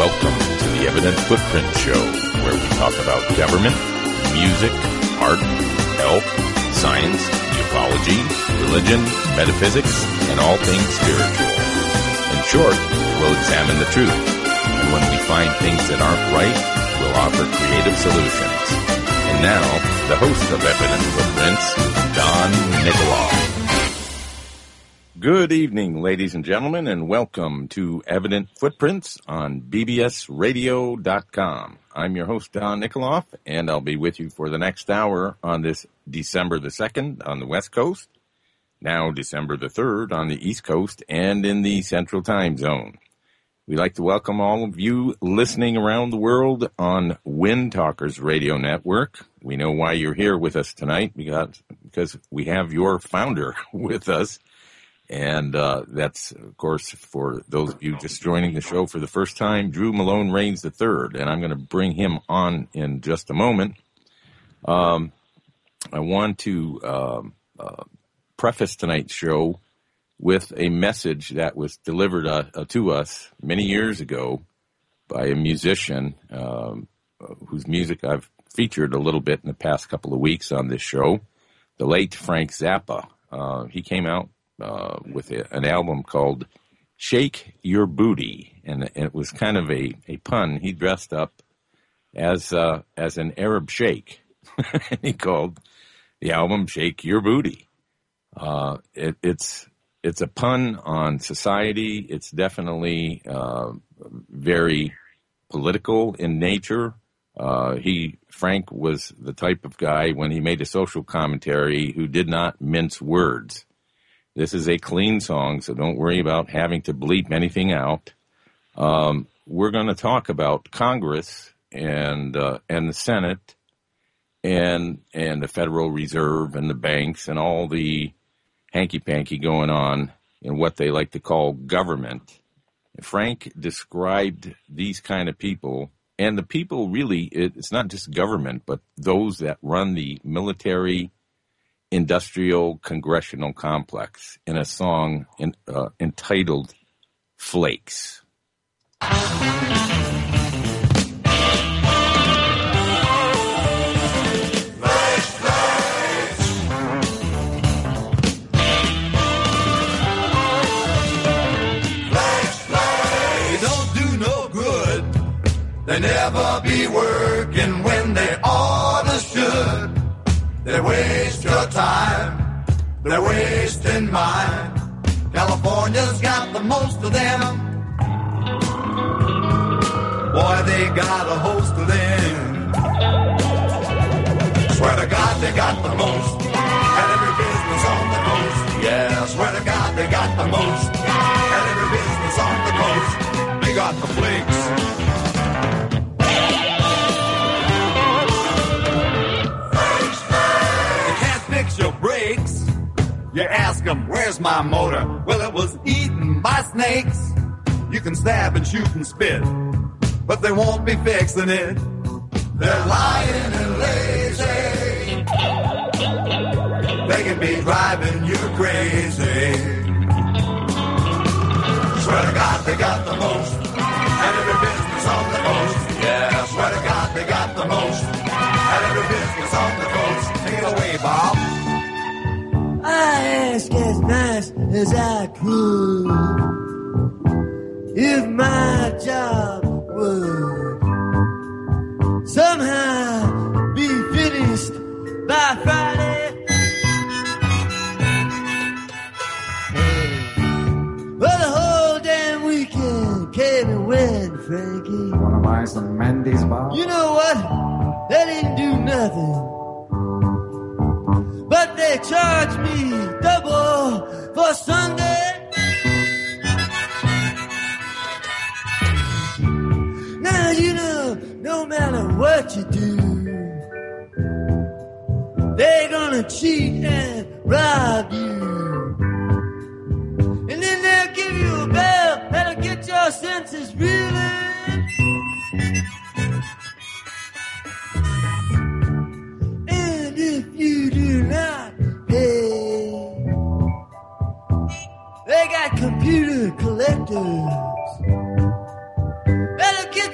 Welcome to the Evident Footprint Show, where we talk about government, music, art, health, science, ufology, religion, metaphysics, and all things spiritual. In short, we'll examine the truth, and when we find things that aren't right, we'll offer creative solutions. And now, the host of Evident Footprints, Don Nikoloff. Good evening, ladies and gentlemen, and welcome to Evident Footprints on bbsradio.com. I'm your host, Don Nikoloff, and I'll be with you for the next hour on this December the 2nd on the West Coast, now December the 3rd on the East Coast and in the Central Time Zone. We'd like to welcome all of you listening around the world on Wind Talkers Radio Network. We know why you're here with us tonight, because we have your founder with us. And that's, of course, for those of you just joining the show for the first time, Drew Malone Rains III, and I'm going to bring him on in just a moment. I want to preface tonight's show with a message that was delivered to us many years ago by a musician whose music I've featured a little bit in the past couple of weeks on this show, the late Frank Zappa. He came out with an album called Shake Your Booty, and it was kind of a pun. He dressed up as an Arab sheikh. He called the album Shake Your Booty. It's a pun on society. It's definitely very political in nature. Frank was the type of guy, when he made a social commentary, who did not mince words. This is a clean song, so don't worry about having to bleep anything out. We're going to talk about Congress and the Senate and the Federal Reserve and the banks and all the hanky-panky going on in what they like to call government. Frank described these kind of people, and the people really, it's not just government, but those that run the military industrial congressional complex, in a song entitled Flakes. They never be working when they oughta should. They waste your time, they're wasting mine. California's got the most of them. Boy, they got a host of them. Swear to God they got the most, and every business on the coast. Yeah, swear to God they got the most, and every business on the coast. They got the flakes. Your brakes. You ask them, where's my motor? Well, it was eaten by snakes. You can stab and shoot and spit, but they won't be fixing it. They're lying and lazy. They can be driving you crazy. Swear to God they got the most, and every business on the coast. Yeah, swear to God they got the most, and every business on the coast. Take it away, Bob. I asked as nice as I could if my job would somehow be finished by Friday. Well, the whole damn weekend came and went, Frankie. Wanna buy some Mendy's, Bob? You know what? They didn't do nothing. But they charged me double for Sunday. Now you know, no matter what you do, they're gonna cheat and rob you. And then they'll give you a bell that'll get your senses reeling. And if you do not pay, they got computer collectors that'll get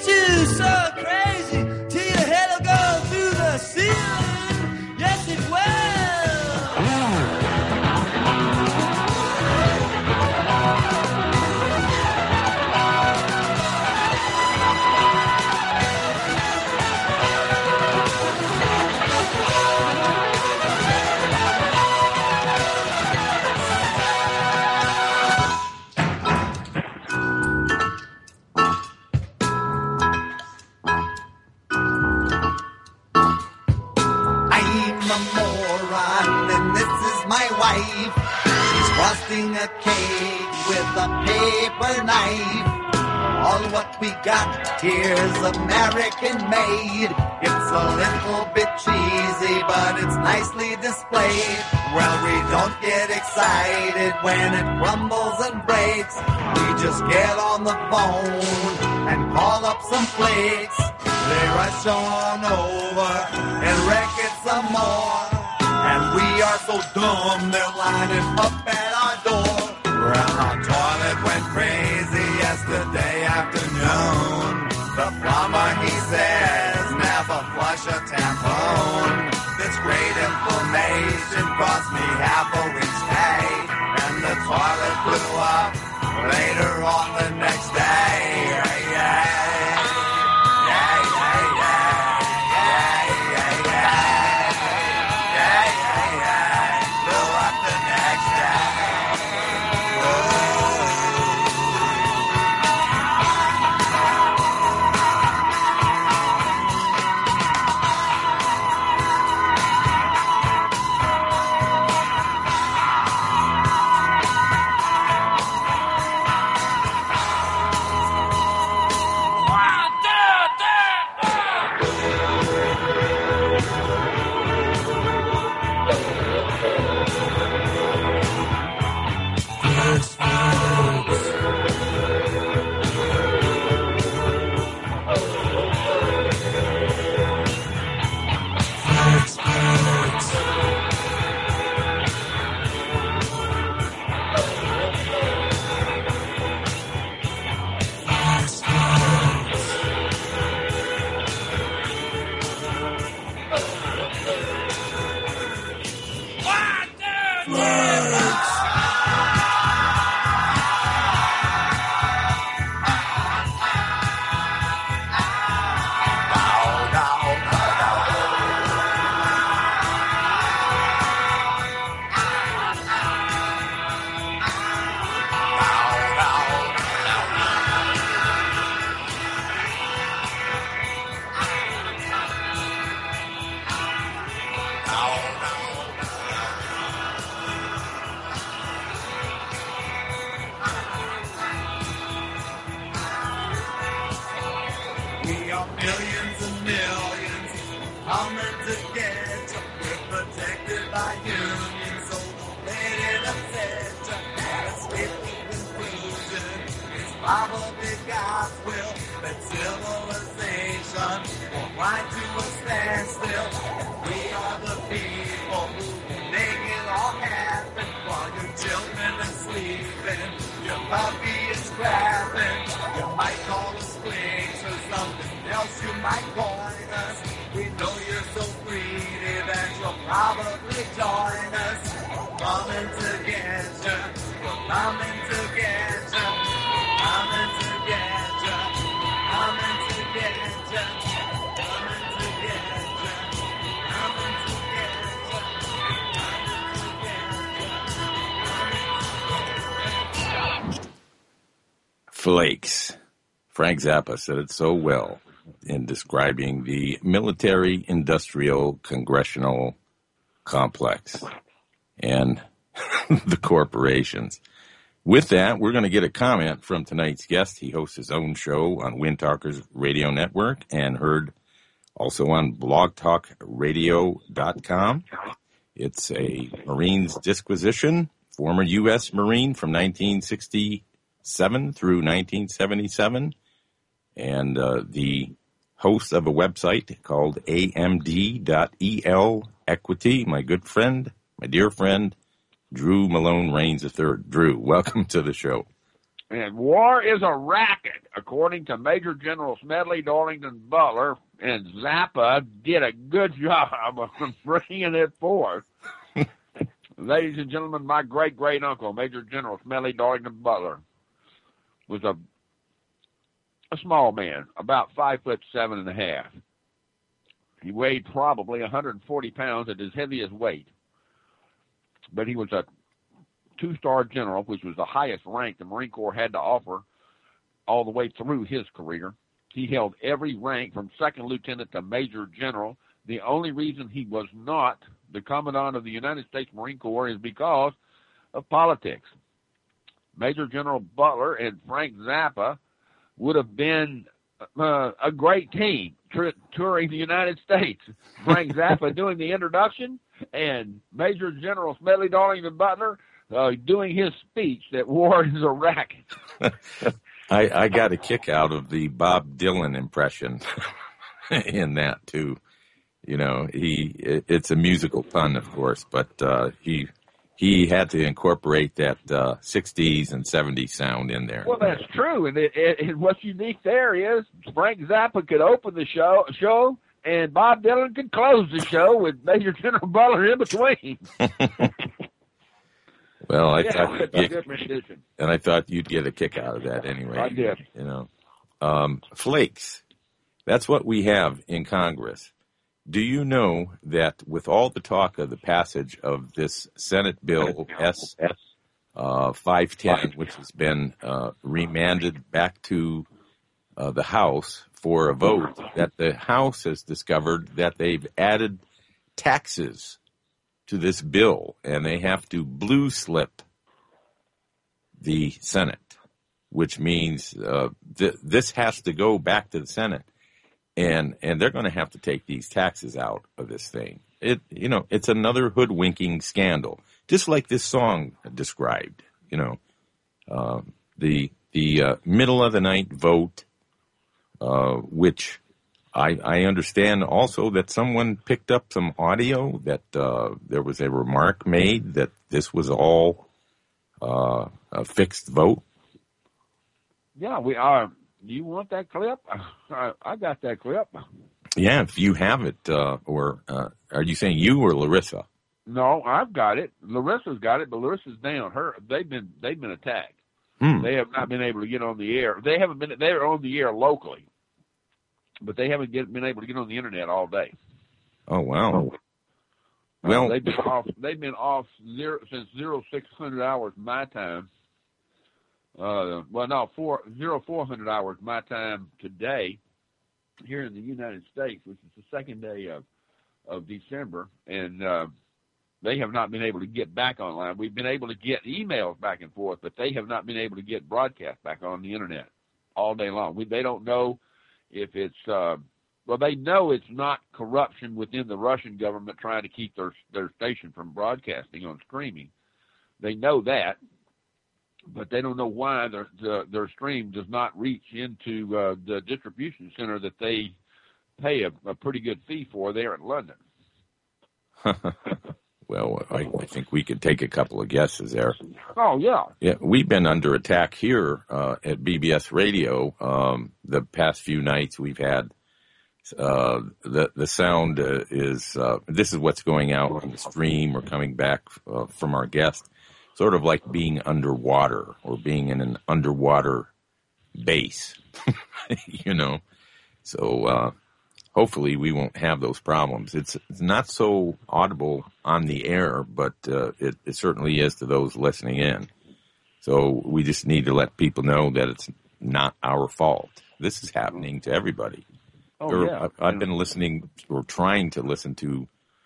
slicing a cake with a paper knife. All what we got here's American made. It's a little bit cheesy, but it's nicely displayed. Well, we don't get excited when it crumbles and breaks. We just get on the phone and call up some flakes. They rush on over and wreck it some more. And we are so dumb, they're lining up at our door. Well, our toilet went crazy yesterday afternoon. The plumber, he says, never flush a tampon. This great information cost me half a week's pay. And the toilet blew up later on the next day. Blew up the next day. We are millions and millions coming together. We're protected by unions, so don't let it upset you. And a swift conclusion is probably God's will that civilization will grind to a standstill. We are the people who make it all happen while your children are sleeping. Your puppy is crapping. You might call us flakes or something else. You might coin us. We know you're so greedy that you'll probably join us. Coming to get ya. We're coming to get ya. Coming to get ya. Coming to get ya. Coming to get ya. Coming to get ya. Flakes. Frank Zappa said it so well in describing the military-industrial congressional complex and the corporations. With that, we're going to get a comment from tonight's guest. He hosts his own show on Wind Talkers Radio Network and heard also on blogtalkradio.com. It's a Marines disquisition, former U.S. Marine from 1967 through 1977, and the host of a website called amd.el Equity, my good friend, my dear friend, Drew Malone Rains III. Drew, welcome to the show. And war is a racket, according to Major General Smedley Darlington Butler, and Zappa did a good job of bringing it forth. Ladies and gentlemen, my great-great-uncle, Major General Smedley Darlington Butler, was a small man, about 5'7.5". He weighed probably 140 pounds at his heaviest weight. But he was a two-star general, which was the highest rank the Marine Corps had to offer all the way through his career. He held every rank from second lieutenant to major general. The only reason he was not the commandant of the United States Marine Corps is because of politics. Major General Butler and Frank Zappa would have been a great team touring the United States. Frank Zappa doing the introduction and Major General Smedley Darlington Butler doing his speech that war is a racket. I got a kick out of the Bob Dylan impression in that too. You know, it's a musical pun, of course, but he had to incorporate that 60s and 70s sound in there. Well, that's true, and what's unique there is Frank Zappa could open the show, and Bob Dylan could close the show with Major General Butler in between. Well, I thought you'd get a kick out of that anyway. I did. You know, flakes. That's what we have in Congress. Do you know that with all the talk of the passage of this Senate Bill S 510, which has been remanded back to the House for a vote, that the House has discovered that they've added taxes to this bill, and they have to blue slip the Senate, which means this has to go back to the Senate, and they're going to have to take these taxes out of this thing. It's another hoodwinking scandal, just like this song described. You know, the middle of the night vote, which. I understand also that someone picked up some audio that there was a remark made that this was all a fixed vote. Yeah, we are. Do you want that clip? I got that clip. Yeah, if you have it, or are you saying you or Larissa? No, I've got it. Larissa's got it, but Larissa's down. They've been attacked. They have not been able to get on the air. They're on the air locally. But they haven't been able to get on the internet all day. Oh wow! Well, they've been off since 0600 hours my time. 400 hours my time today here in the United States, which is the second day of December, and they have not been able to get back online. We've been able to get emails back and forth, but they have not been able to get broadcast back on the internet all day long. They don't know if it's they know it's not corruption within the Russian government trying to keep their station from broadcasting on streaming. They know that, but they don't know why their stream does not reach into the distribution center that they pay a pretty good fee for there in London. Well, I think we could take a couple of guesses there. Oh, yeah. Yeah, we've been under attack here at BBS Radio. The past few nights we've had the sound is this is what's going out on the stream or coming back from our guest, sort of like being underwater or being in an underwater base, you know. So hopefully we won't have those problems. It's not so audible on the air, but it certainly is to those listening in. So we just need to let people know that it's not our fault. This is happening to everybody. Oh, yeah. I've been listening or trying to listen to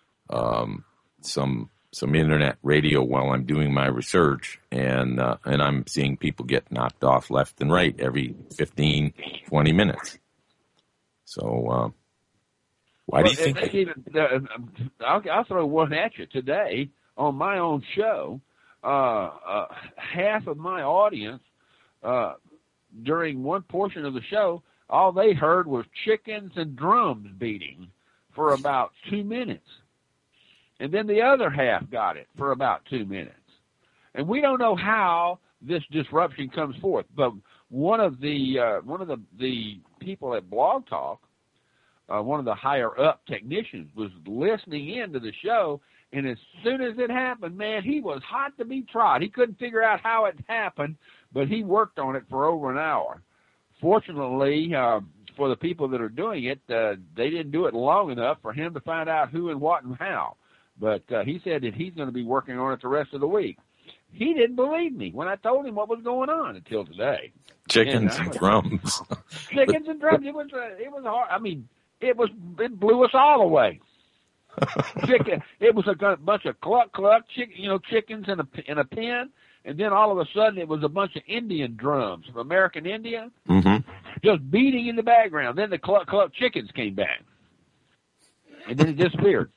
some internet radio while I'm doing my research, and I'm seeing people get knocked off left and right every 15, 20 minutes. So why do you think? I'll throw one at you today on my own show. Half of my audience during one portion of the show, all they heard was chickens and drums beating for about 2 minutes. And then the other half got it for about 2 minutes. And we don't know how this disruption comes forth. But one of the people at Blog Talk, one of the higher up technicians, was listening in to the show, and as soon as it happened, man, he was hot to be trod. He couldn't figure out how it happened, but he worked on it for over an hour. Fortunately, for the people that are doing it, they didn't do it long enough for him to find out who and what and how. But he said that he's going to be working on it the rest of the week. He didn't believe me when I told him what was going on until today. Chickens and drums. Chickens and drums. It was hard. I mean, it blew us all away. Chicken. It was a bunch of cluck, chickens in a pen, And then all of a sudden it was a bunch of Indian drums from American India Mm-hmm. just beating in the background. Then the cluck cluck chickens came back. And then it disappeared.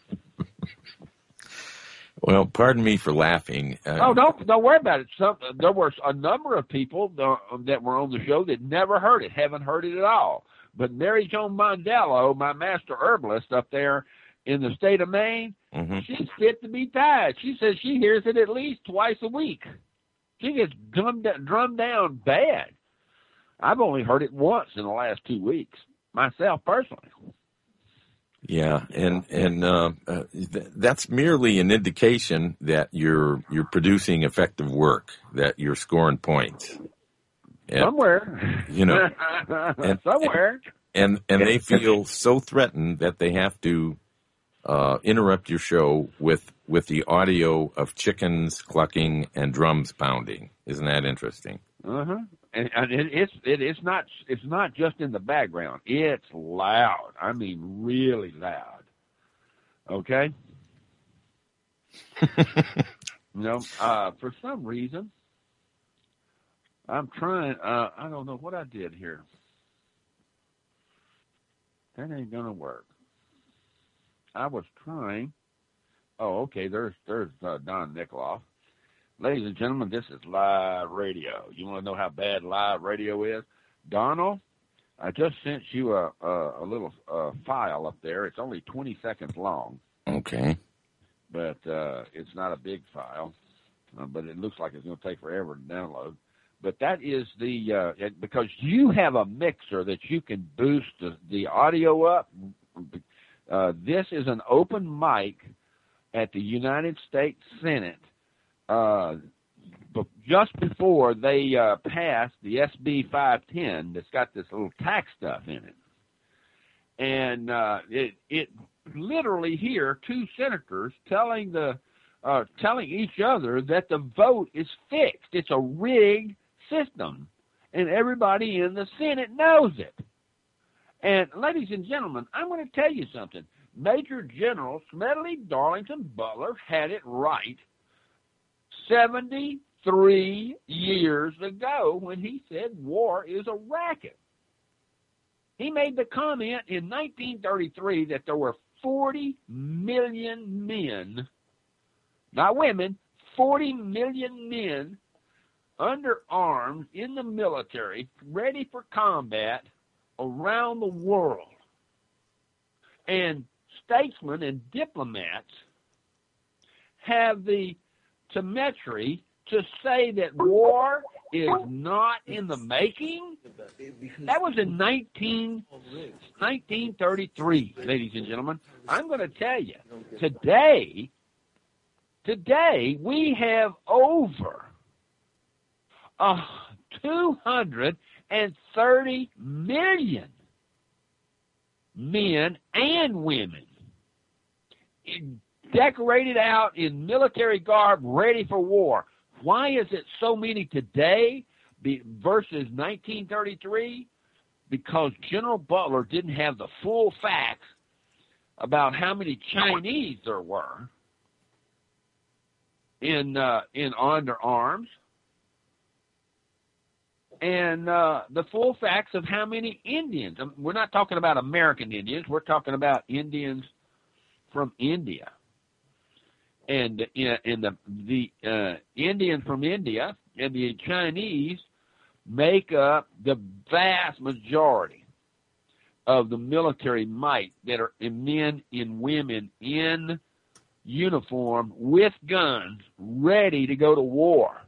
Well, pardon me for laughing. Don't worry about it. There were a number of people that were on the show that never heard it, haven't heard it at all. But Mary Joan Mondello, my master herbalist up there in the state of Maine, Mm-hmm. she's fit to be tied. She says she hears it at least twice a week. She gets drummed down bad. I've only heard it once in the last 2 weeks, myself personally. Yeah, and that's merely an indication that you're producing effective work, that you're scoring points. And, Somewhere. you know, somewhere. And they feel so threatened that they have to interrupt your show with the audio of chickens clucking and drums pounding. Isn't that interesting? Uh-huh. And it's not just in the background. It's loud. I mean, really loud. Okay? For some reason, I'm trying, I don't know what I did here. That ain't gonna work. I was trying. Oh, okay, there's Don Nikoloff. Ladies and gentlemen, this is live radio. You want to know how bad live radio is? Donald, I just sent you a little file up there. It's only 20 seconds long. Okay. But it's not a big file. But it looks like it's going to take forever to download. But that is because you have a mixer that you can boost the audio up. This is an open mic at the United States Senate. But just before they passed the SB 510 that's got this little tax stuff in it. And it literally here, two senators telling each other that the vote is fixed. It's a rigged system. And everybody in the Senate knows it. And ladies and gentlemen, I'm going to tell you something. Major General Smedley Darlington Butler had it right 73 years ago when he said war is a racket. He made the comment in 1933 that there were 40 million men, not women, 40 million men under arms in the military, ready for combat around the world. And statesmen and diplomats have the temerity to say that war is not in the making. That was in 1933, ladies and gentlemen. I'm going to tell you, today we have over 230 million men and women decorated out in military garb, ready for war. Why is it so many today versus 1933? Because General Butler didn't have the full facts about how many Chinese there were in under arms, and the full facts of how many Indians. We're not talking about American Indians. We're talking about Indians from India. And the Indian from India and the Chinese make up the vast majority of the military might that are men and women in uniform with guns ready to go to war.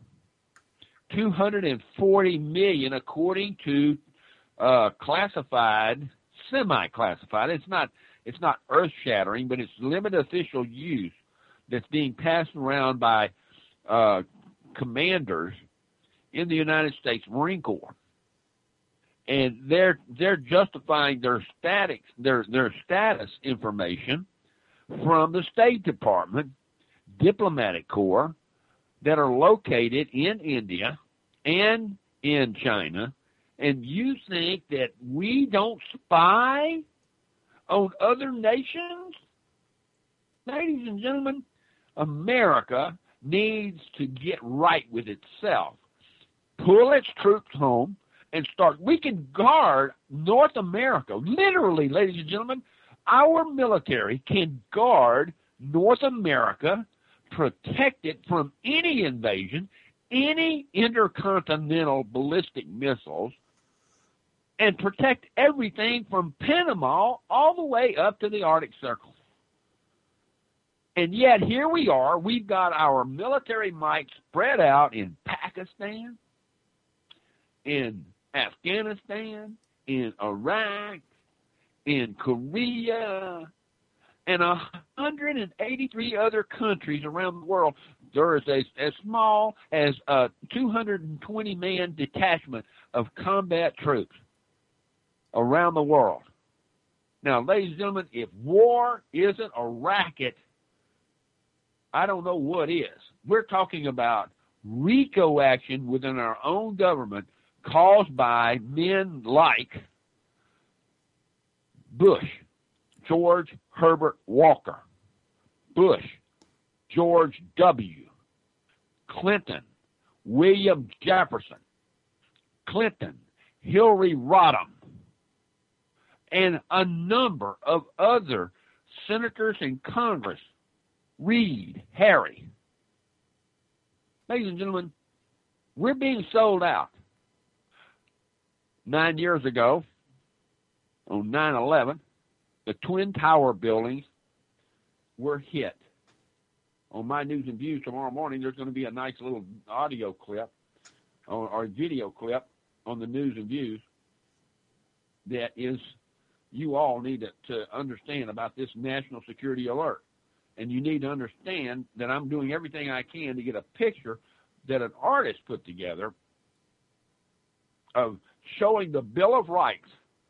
240 million according to classified, semi-classified. It's not earth-shattering, but it's limited official use that's being passed around by commanders in the United States Marine Corps, and they're justifying their status information from the State Department, diplomatic corps that are located in India and in China. And you think that we don't spy on other nations? Ladies and gentlemen, America needs to get right with itself, pull its troops home, and start. We can guard North America. Literally, ladies and gentlemen, our military can guard North America, protect it from any invasion, any intercontinental ballistic missiles, and protect everything from Panama all the way up to the Arctic Circle. And yet here we are, we've got our military might spread out in Pakistan, in Afghanistan, in Iraq, in Korea, and 183 other countries around the world. There is as small as a 220-man detachment of combat troops around the world. Now, ladies and gentlemen, if war isn't a racket, I don't know what is. We're talking about RICO action within our own government caused by men like Bush, George Herbert Walker, Bush, George W., Clinton, William Jefferson, Clinton, Hillary Rodham, and a number of other senators in Congress, Reid, Harry. Ladies and gentlemen, we're being sold out. 9 years ago, on 9/11, the Twin Tower buildings were hit. On my News and Views tomorrow morning, there's going to be a nice little audio clip or video clip on the News and Views that is, you all need to understand about this national security alert. And you need to understand that I'm doing everything I can to get a picture that an artist put together of showing the Bill of Rights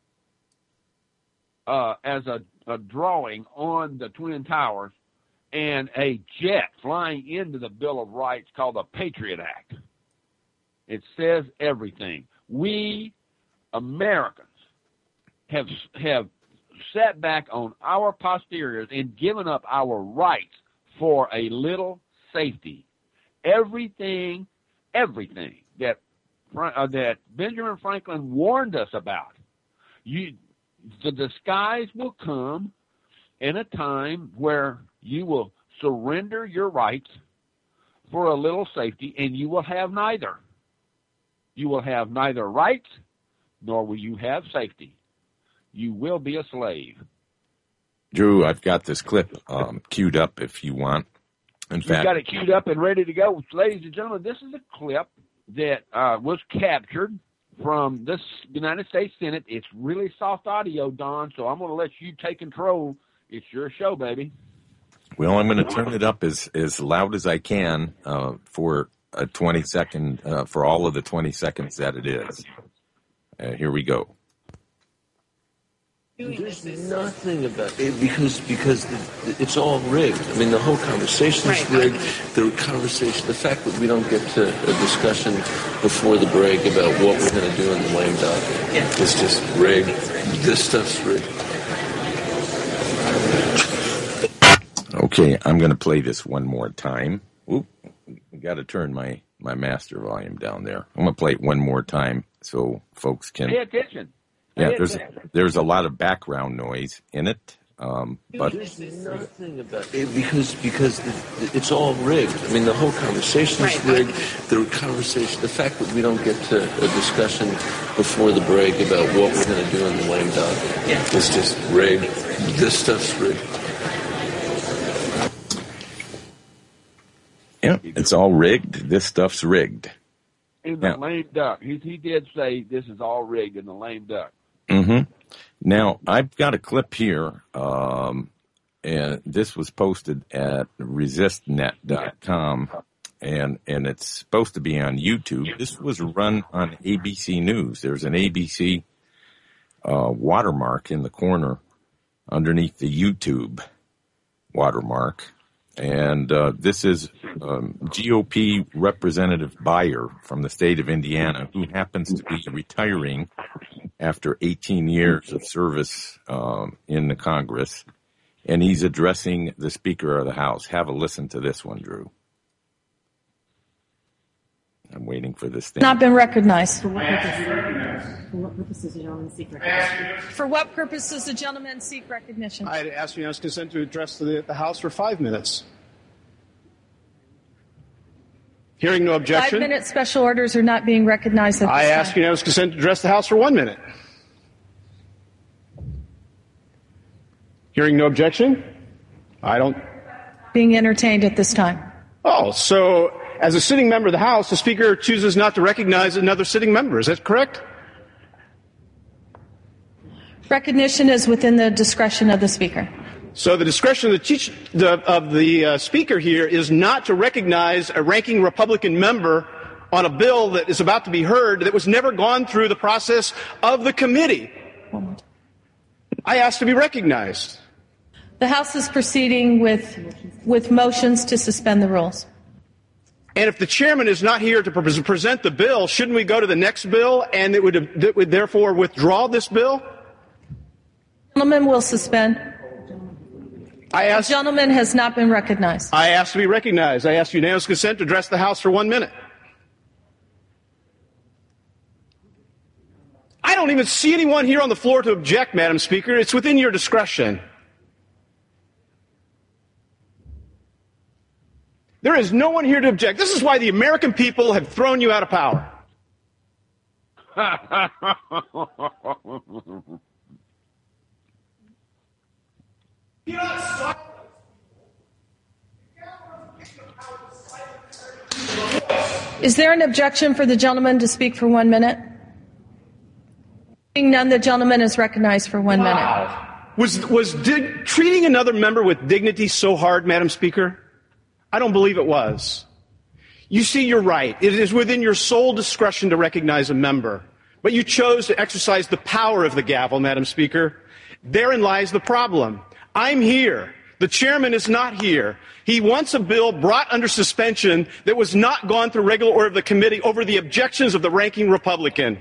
as a drawing on the Twin Towers and a jet flying into the Bill of Rights called the Patriot Act. It says everything. We Americans have sat back on our posteriors and given up our rights for a little safety. Everything that Benjamin Franklin warned us about. The skies will come in a time where you will surrender your rights for a little safety, and you will have neither. You will have neither rights, nor will you have safety. You will be a slave. Drew, I've got this clip queued up if you want. You've got it queued up and ready to go. Ladies and gentlemen, this is a clip that was captured from the United States Senate. It's really soft audio, Don, so I'm going to let you take control. It's your show, baby. Well, I'm going to turn it up as loud as I can for a 20-second, for all of the 20 seconds that it is. Here we go. There's nothing about it because it's all rigged. I mean, the whole conversation is rigged. The fact that we don't get to a discussion before the break about what we're going to do in the lame duck is just rigged. This stuff's rigged. Okay, I'm going to play this one more time. Oop, I got to turn my master volume down there. I'm going to play it one more time so folks can pay attention. Yeah, there's a lot of background noise in it, but there's nothing about it because it's all rigged. I mean, the whole conversation is rigged. The fact that we don't get to a discussion before the break about what we're going to do in the lame duck is just rigged. This stuff's rigged. Yeah, it's all rigged. This stuff's rigged. In the lame duck. He did say this is all rigged in the lame duck. Mm-hmm. Now, I've got a clip here, and this was posted at resistnet.com, and it's supposed to be on YouTube. This was run on ABC News. There's an ABC watermark in the corner underneath the YouTube watermark. And this is GOP Representative Beyer from the state of Indiana, who happens to be retiring after 18 years of service in the Congress. And he's addressing the Speaker of the House. Have a listen to this one, Drew. I'm waiting for this thing. Not been recognized. For what purpose does the gentleman seek recognition? For what purpose does the gentleman seek recognition? I ask unanimous consent to address the House for 5 minutes. Hearing no objection. 5-minute special orders are not being recognized at this time. I ask unanimous consent to address the House for 1 minute. Hearing no objection. I don't. Being entertained at this time. Oh, so as a sitting member of the House, the Speaker chooses not to recognize another sitting member. Is that correct? Recognition is within the discretion of the Speaker. So the discretion of the Speaker here is not to recognize a ranking Republican member on a bill that is about to be heard that was never gone through the process of the committee. I ask to be recognized. The House is proceeding with motions to suspend the rules. And if the chairman is not here to present the bill, shouldn't we go to the next bill and it would therefore withdraw this bill? The gentleman will suspend. The gentleman has not been recognized. I ask to be recognized. I ask unanimous consent to address the House for 1 minute. I don't even see anyone here on the floor to object, Madam Speaker. It's within your discretion. There is no one here to object. This is why the American people have thrown you out of power. Is there an objection for the gentleman to speak for 1 minute? Being none, the gentleman is recognized for 1 minute. Was treating another member with dignity so hard, Madam Speaker? I don't believe it was. You see, you're right. It is within your sole discretion to recognize a member. But you chose to exercise the power of the gavel, Madam Speaker. Therein lies the problem. I'm here. The chairman is not here. He wants a bill brought under suspension that was not gone through regular order of the committee over the objections of the ranking Republican.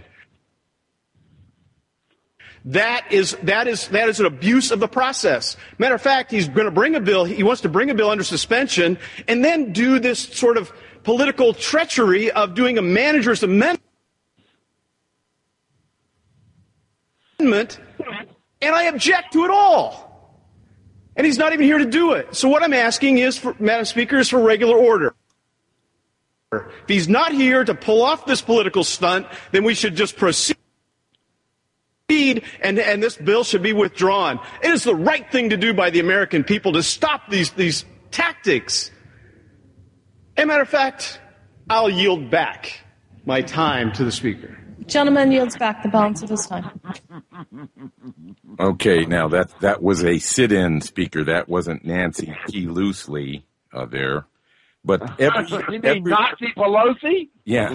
That is an abuse of the process. Matter of fact, he's going to bring a bill. He wants to bring a bill under suspension and then do this sort of political treachery of doing a manager's amendment. And I object to it all. And he's not even here to do it. So what I'm asking is, Madam Speaker, is for regular order. If he's not here to pull off this political stunt, then we should just proceed. And this bill should be withdrawn. It is the right thing to do by the American people to stop these tactics. As a matter of fact, I'll yield back my time to the Speaker. Gentleman yields back the balance of his time. Okay, now that was a sit-in speaker. That wasn't Nancy Pelosi there. But you mean Nazi Pelosi? Yeah,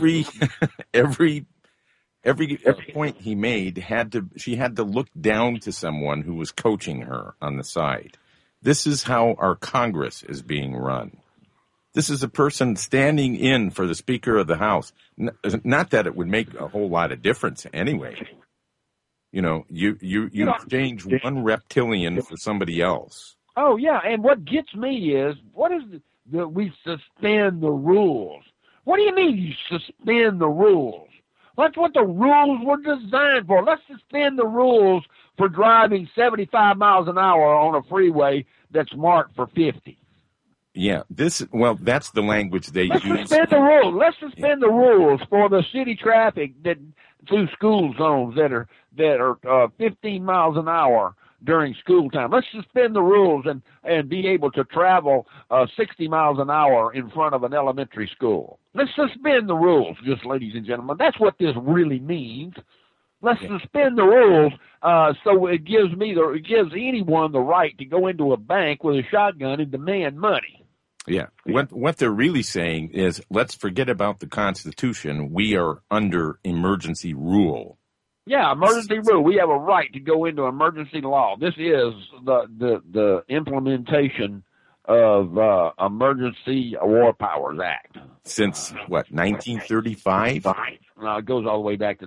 every point he made she had to look down to someone who was coaching her on the side. This is how our Congress is being run. This is a person standing in for the Speaker of the House. Not that it would make a whole lot of difference anyway. You know, you exchange one reptilian for somebody else. Oh yeah, and what gets me is we suspend the rules. What do you mean you suspend the rules? That's what the rules were designed for. Let's suspend the rules for driving 75 miles an hour on a freeway that's marked for 50. Yeah, that's the language they use. Suspend the rules. Let's suspend the rules for the city traffic through school zones that are 15 miles an hour during school time. Let's suspend the rules and be able to travel 60 miles an hour in front of an elementary school. Let's suspend the rules, just ladies and gentlemen. That's what this really means. Let's suspend the rules so it gives anyone the right to go into a bank with a shotgun and demand money. Yeah. What they're really saying is, let's forget about the Constitution. We are under emergency rule. Yeah, emergency rule. We have a right to go into emergency law. This is the implementation of Emergency War Powers Act. Since, 1935? It goes all the way back to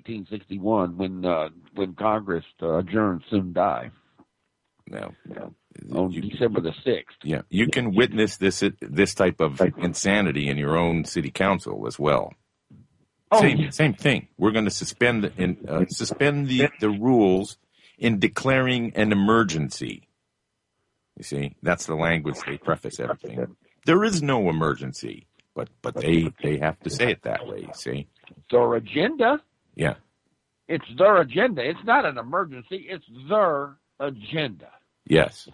1861 when Congress adjourned soon die. No. on December the 6th. Yeah, you can witness this type of insanity in your own city council as well. Same thing. We're going to suspend the rules in declaring an emergency. You see, that's the language they preface everything. There is no emergency, but they have to say it that way. You see, their agenda. Yeah, it's their agenda. It's not an emergency. It's their agenda. Yes.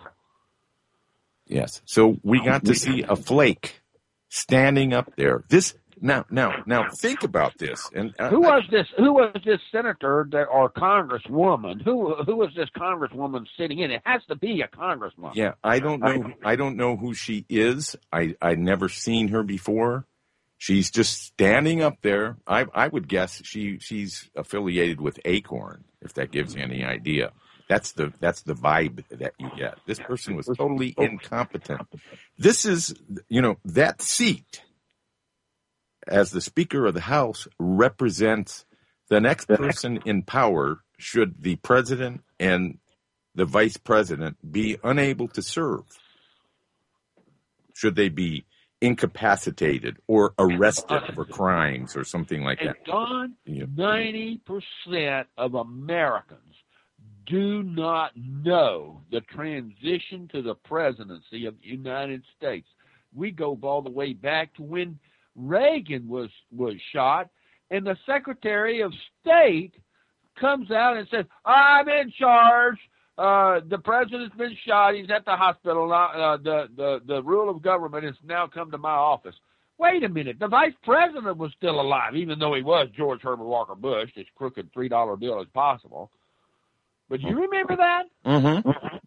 So we got to see a flake standing up there. Now, think about this. And who was this senator or congresswoman? Who was this congresswoman sitting in? It has to be a congresswoman. Yeah, I don't know who she is. I never seen her before. She's just standing up there. I would guess she's affiliated with Acorn, if that gives you any idea. That's the vibe that you get. This person was totally incompetent. This is, that seat as the Speaker of the House represents the next person in power should the President and the Vice President be unable to serve. Should they be incapacitated or arrested for crimes or something like that. Don, 90% of Americans do not know the transition to the presidency of the United States. We go all the way back to when Reagan was shot, and the Secretary of State comes out and says, "I'm in charge. The president's been shot. He's at the hospital. The rule of government has now come to my office." Wait a minute. The vice president was still alive, even though he was George Herbert Walker Bush, as crooked $3 bill as possible. But you remember that? Mm-hmm.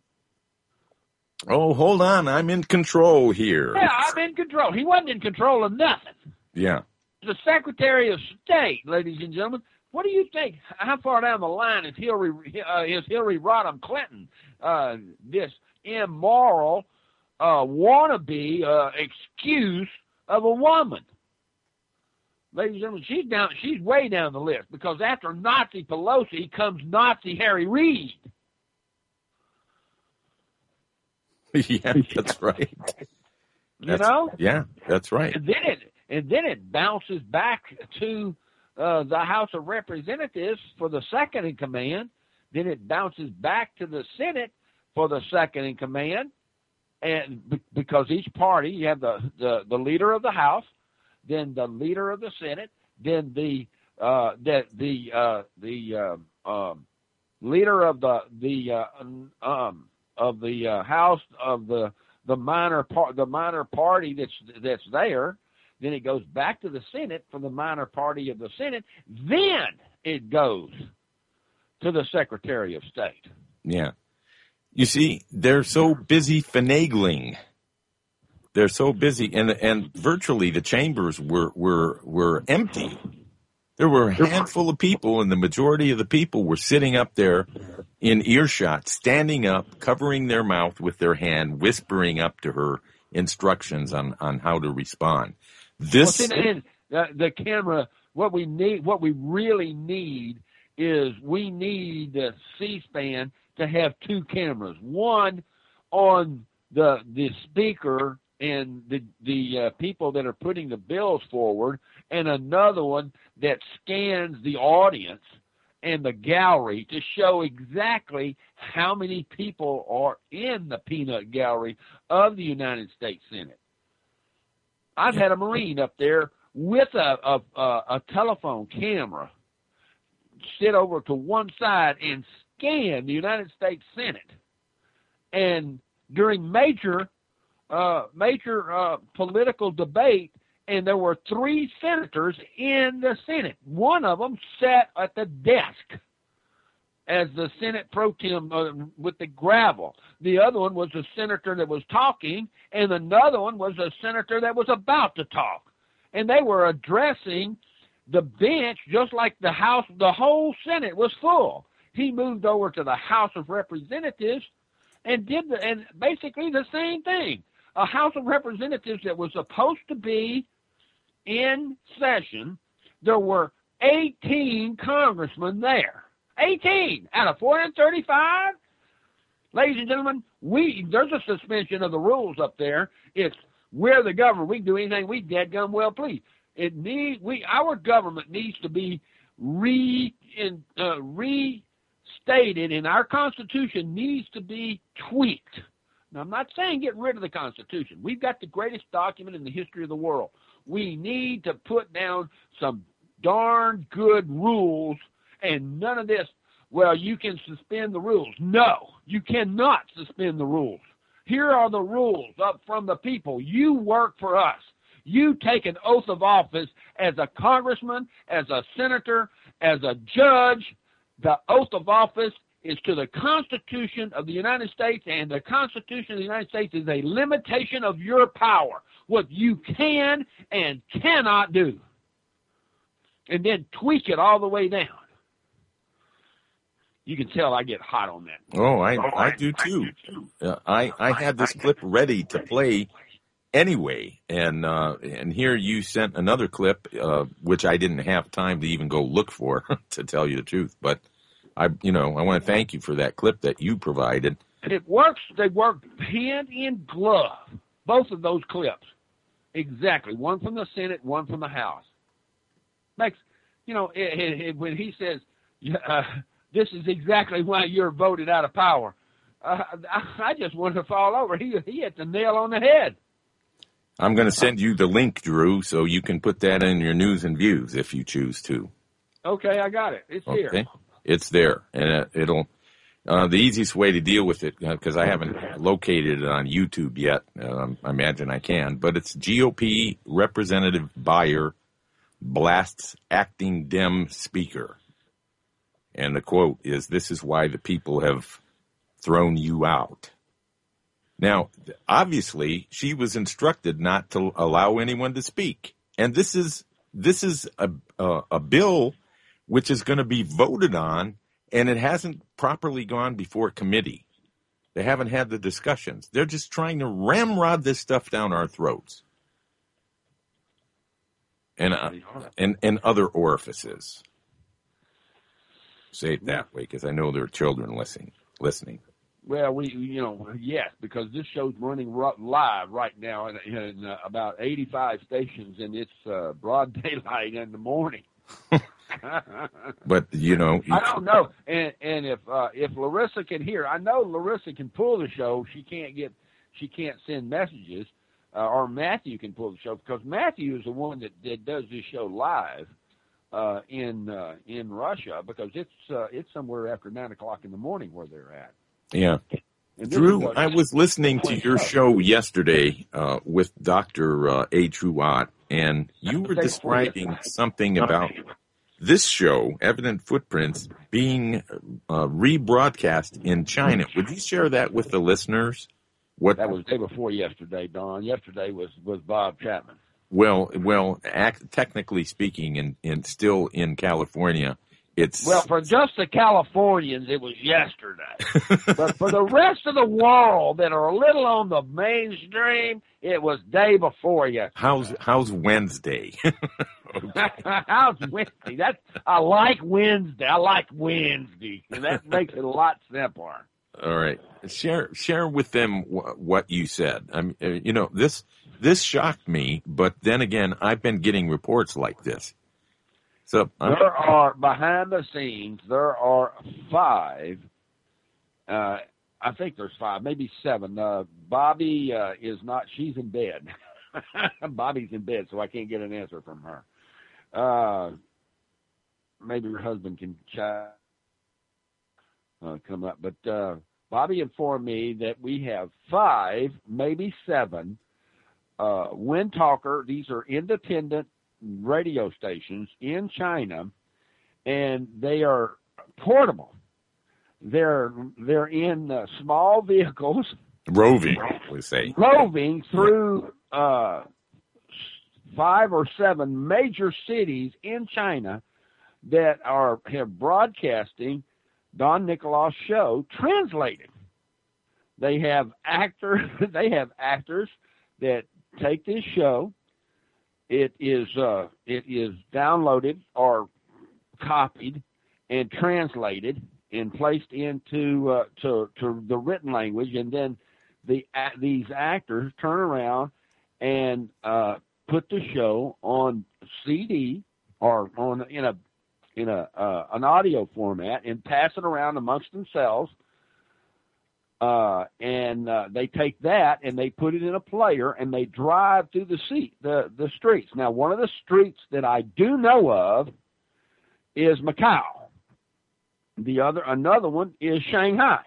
Oh, hold on. I'm in control here. Yeah, I'm in control. He wasn't in control of nothing. Yeah. The Secretary of State, ladies and gentlemen, what do you think? How far down the line is Hillary Rodham Clinton, this immoral, wannabe excuse of a woman? Ladies and gentlemen, she's way down the list, because after Nazi Pelosi comes Nazi Harry Reid. Yeah, that's right. Yeah, that's right. And then it bounces back to the House of Representatives for the second in command. Then it bounces back to the Senate for the second in command, and because each party, you have the leader of the House, then the leader of the Senate, then the leader of the House of the minor party that's there. Then it goes back to the Senate for the minor party of the Senate. Then it goes to the Secretary of State. Yeah. You see, they're so busy finagling. They're so busy, and virtually the chambers were empty. There were a handful of people, and the majority of the people were sitting up there in earshot, standing up, covering their mouth with their hand, whispering up to her instructions on how to respond. The camera, what we really need is we need the C-SPAN to have two cameras. One on the speaker and the people that are putting the bills forward, and another one that scans the audience and the gallery to show exactly how many people are in the peanut gallery of the United States Senate. I've had a Marine up there with a telephone camera sit over to one side and scan the United States Senate. And during major political debate, and there were 3 senators in the Senate. One of them sat at the desk as the Senate pro tem with the gravel. The other one was a senator that was talking, and another one was a senator that was about to talk. And they were addressing the bench just like the House. The whole Senate was full. He moved over to the House of Representatives and did basically the same thing. A House of Representatives that was supposed to be in session, there were 18 congressmen there. 18 out of 435. Ladies and gentlemen, there's a suspension of the rules up there. We're the government. We can do anything we dadgum well please. Our government needs to be restated, and our Constitution needs to be tweaked. Now, I'm not saying get rid of the Constitution. We've got the greatest document in the history of the world. We need to put down some darn good rules and none of this, well, you can suspend the rules. No, you cannot suspend the rules. Here are the rules up from the people. You work for us. You take an oath of office as a congressman, as a senator, as a judge. The oath of office is to the Constitution of the United States, and the Constitution of the United States is a limitation of your power, what you can and cannot do, and then tweak it all the way down. You can tell I get hot on that. Oh, I do too. I had this clip ready to play anyway, and here you sent another clip, which I didn't have time to even go look for, to tell you the truth. But I want to thank you for that clip that you provided. It works. They work hand in glove. Both of those clips, exactly. One from the Senate, one from the House. Makes when he says, "This is exactly why you're voted out of power," I just wanted to fall over. He hit the nail on the head. I'm going to send you the link, Drew, so you can put that in your news and views if you choose to. Okay, I got it. It's here. It's there, and it'll. The easiest way to deal with it, because I haven't located it on YouTube yet. I imagine I can, but it's GOP Representative Beyer blasts acting Dem speaker, and the quote is, "This is why the people have thrown you out." Now, obviously, she was instructed not to allow anyone to speak, and this is a bill which is going to be voted on, and it hasn't properly gone before committee. They haven't had the discussions. They're just trying to ramrod this stuff down our throats and other orifices. Say it that way, because I know there are children listening. Well, yes, because this show's running live right now in about 85 stations, and it's broad daylight in the morning. But I don't know, and if Larissa can hear, I know Larissa can pull the show. She can't send messages, or Matthew can pull the show, because Matthew is the one that does this show live in Russia, because it's somewhere after 9:00 in the morning where they're at. Yeah. Drew, I was listening to your show yesterday with Dr. A. Truott, and you were describing something about this show, Evident Footprints, being rebroadcast in China. Would you share that with the listeners? That was the day before yesterday, Don. Yesterday was Bob Chapman. Well, technically speaking, and still in California, for just the Californians, it was yesterday. But for the rest of the world that are a little on the mainstream, it was day before yesterday. How's Wednesday? How's Wednesday? I like Wednesday. And that makes it a lot simpler. All right. Share with them what you said. This shocked me, but then again, I've been getting reports like this. So there are, behind the scenes, there are 5. I think there's 5, maybe 7. Bobby is not. She's in bed. Bobby's in bed, so I can't get an answer from her. Maybe her husband can come up. But Bobby informed me that we have 5, maybe 7, Wind Talker. These are independent radio stations in China, and they are portable. They're in small vehicles, roving, we say, through 5 or 7 major cities in China that have broadcasting Don Nickoloff's show translated. They have actors that take this show. It is downloaded or copied and translated and placed into to the written language, and then these actors turn around and put the show on CD or in an audio format and pass it around amongst themselves. And they take that and they put it in a player and they drive through the streets. Now, one of the streets that I do know of is Macau. Another one is Shanghai.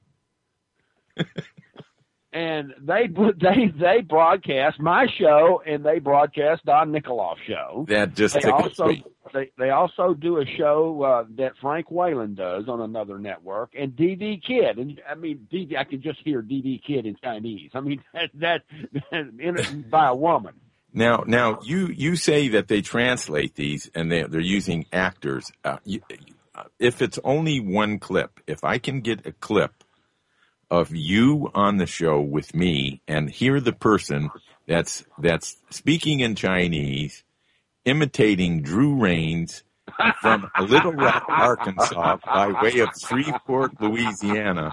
And they broadcast my show and they broadcast Don Nikoloff's show. That just tickles me. They also do a show that Frank Whalen does on another network, and DD Kid. And I mean, I could just hear DD Kid in Chinese. I mean, that by a woman. Now, you say that they translate these and they're using actors. If it's only one clip, if I can get a clip of you on the show with me and hear the person that's speaking in Chinese, imitating Drew Rains from Little Rock, Arkansas, by way of Shreveport, Louisiana,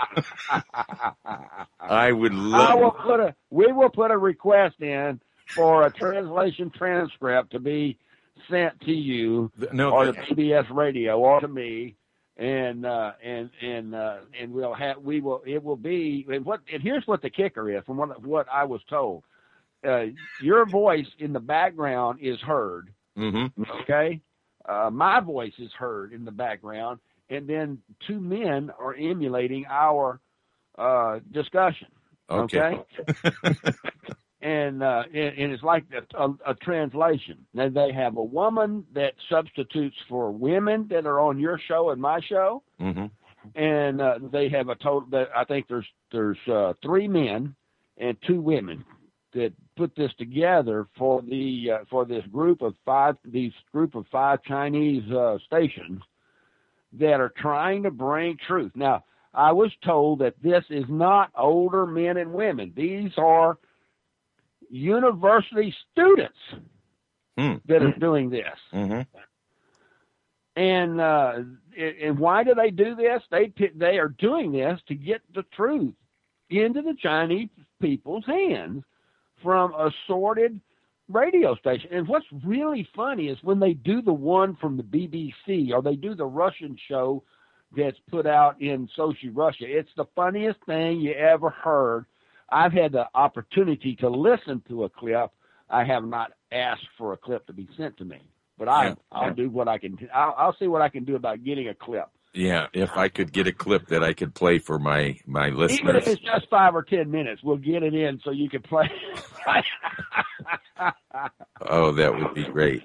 I would love. We will put a request in for a translation transcript to be sent to you or to PBS Radio or to me, and we'll have it will be and here's what the kicker is from what I was told. Your voice in the background is heard. Mm-hmm. Okay, my voice is heard in the background, and then two men are emulating our discussion. Okay. And it's like a translation. Now they have a woman that substitutes for women that are on your show and my show, mm-hmm. and they have a total. That I think there's 3 men and 2 women that put this together for this group of 5 Chinese stations that are trying to bring truth. Now, I was told that this is not older men and women. These are university students that are doing this. Mm-hmm. And why do they do this? They are doing this to get the truth into the Chinese people's hands from assorted radio station. And what's really funny is when they do the one from the BBC or they do the Russian show that's put out in Sochi, Russia, it's the funniest thing you ever heard. I've had the opportunity to listen to a clip. I have not asked for a clip to be sent to me, but I'll do what I can. I'll see what I can do about getting a clip. Yeah, if I could get a clip that I could play for my listeners. Even if it's just 5 or 10 minutes, we'll get it in so you can play. Oh, that would be great.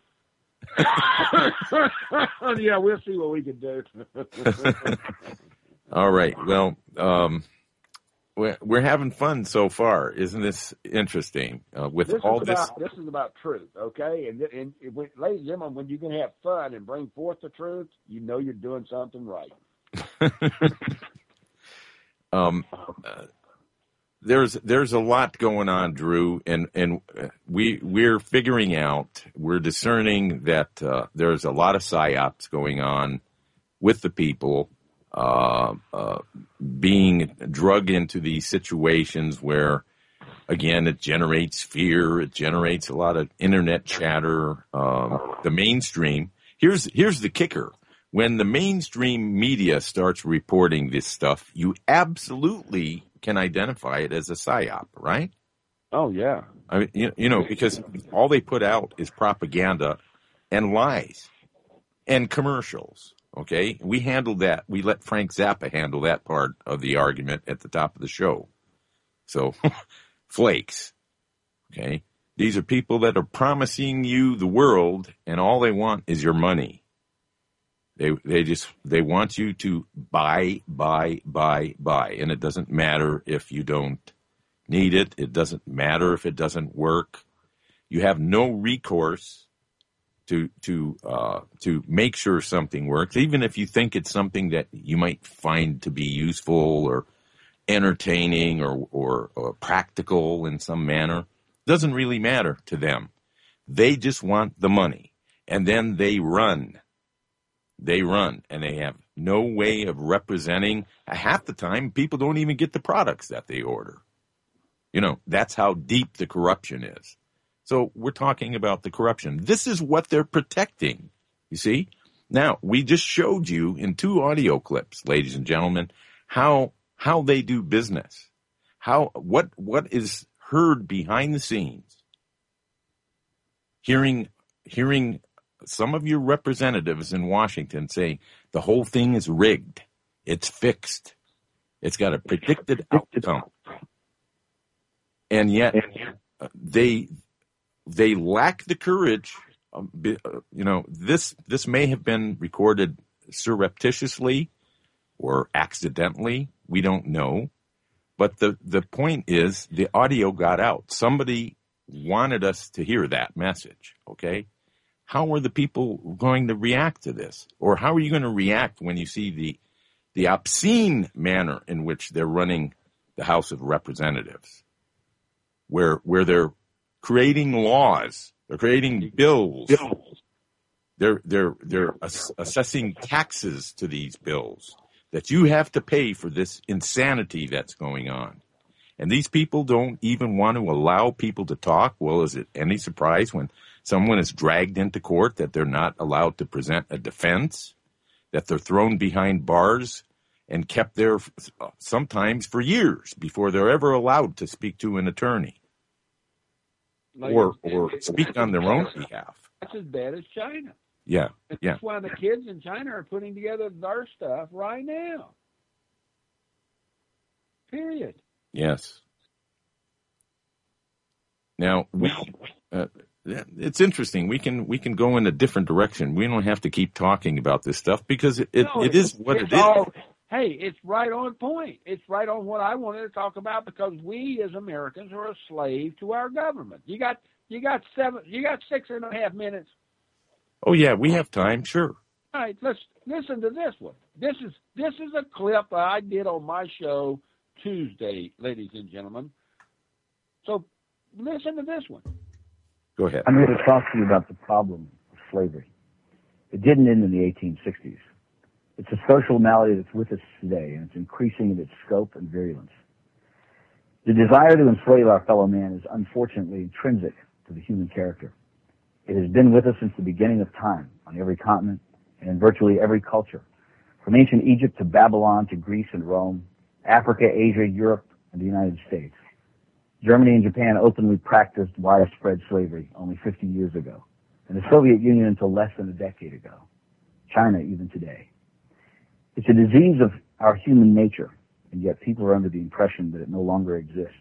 Yeah, we'll see what we can do. All right. Well, we're having fun so far. Isn't this interesting? This is about truth, okay? And ladies and gentlemen, when you can have fun and bring forth the truth, you know you're doing something right. There's a lot going on, Drew, and we're figuring out, we're discerning that there's a lot of psyops going on with the people. Being drugged into these situations where, again, it generates fear, it generates a lot of internet chatter. The mainstream, here's the kicker. When the mainstream media starts reporting this stuff, you absolutely can identify it as a psyop, right? Oh, yeah. I mean, because all they put out is propaganda and lies and commercials. Okay, we handled that. We let Frank Zappa handle that part of the argument at the top of the show. So, flakes. Okay, these are people that are promising you the world, and all they want is your money. They want you to buy, and it doesn't matter if you don't need it. It doesn't matter if it doesn't work. You have no recourse to make sure something works, even if you think it's something that you might find to be useful or entertaining or practical in some manner. Doesn't really matter to them. They just want the money, and then they run. And they have no way of representing. Half the time, people don't even get the products that they order. You know, that's how deep the corruption is. So we're talking about the corruption. This is what they're protecting, you see? Now, we just showed you in 2 audio clips, ladies and gentlemen, how they do business. What is heard behind the scenes. Hearing some of your representatives in Washington say the whole thing is rigged. It's fixed. It's got a predicted outcome. And yet they lack the courage. This may have been recorded surreptitiously or accidentally. We don't know. But the point is the audio got out. Somebody wanted us to hear that message, okay? How are the people going to react to this? Or how are you going to react when you see the obscene manner in which they're running the House of Representatives, where they're creating laws, they're creating bills, they're assessing taxes to these bills that you have to pay for this insanity that's going on. And these people don't even want to allow people to talk. Well, is it any surprise when someone is dragged into court that they're not allowed to present a defense, that they're thrown behind bars and kept there sometimes for years before they're ever allowed to speak to an attorney or speak on their own behalf? That's as bad as China. Yeah, and yeah. That's why the kids in China are putting together their stuff right now. Period. Yes. Now it's interesting. We can go in a different direction. We don't have to keep talking about this stuff because it is what it is. Hey, it's right on point. It's right on what I wanted to talk about because we as Americans are a slave to our government. You got 6.5 minutes. Oh yeah, we have time. Sure. All right, let's listen to this one. This is a clip I did on my show Tuesday, ladies and gentlemen. So listen to this one. Go ahead. I'm here to talk to you about the problem of slavery. It didn't end in the 1860s. It's a social malady that's with us today, and it's increasing in its scope and virulence. The desire to enslave our fellow man is unfortunately intrinsic to the human character. It has been with us since the beginning of time, on every continent and in virtually every culture, from ancient Egypt to Babylon to Greece and Rome, Africa, Asia, Europe, and the United States. Germany and Japan openly practiced widespread slavery only 50 years ago, and the Soviet Union until less than a decade ago. China even today. It's a disease of our human nature, and yet people are under the impression that it no longer exists.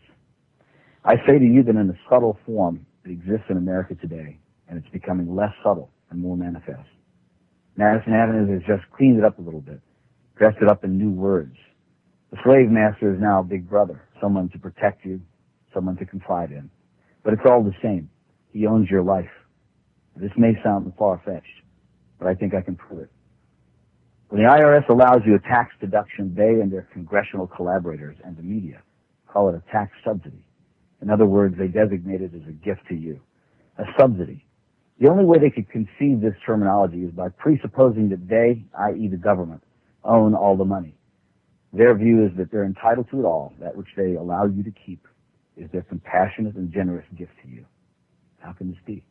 I say to you that in a subtle form, it exists in America today, and it's becoming less subtle and more manifest. Madison Avenue has just cleaned it up a little bit, dressed it up in new words. The slave master is now a big brother, someone to protect you, someone to confide in. But it's all the same. He owns your life. This may sound far-fetched, but I think I can prove it. When the IRS allows you a tax deduction, they and their congressional collaborators and the media call it a tax subsidy. In other words, they designate it as a gift to you, a subsidy. The only way they could conceive this terminology is by presupposing that they, i.e. the government, own all the money. Their view is that they're entitled to it all. That which they allow you to keep is their compassionate and generous gift to you. How can this be?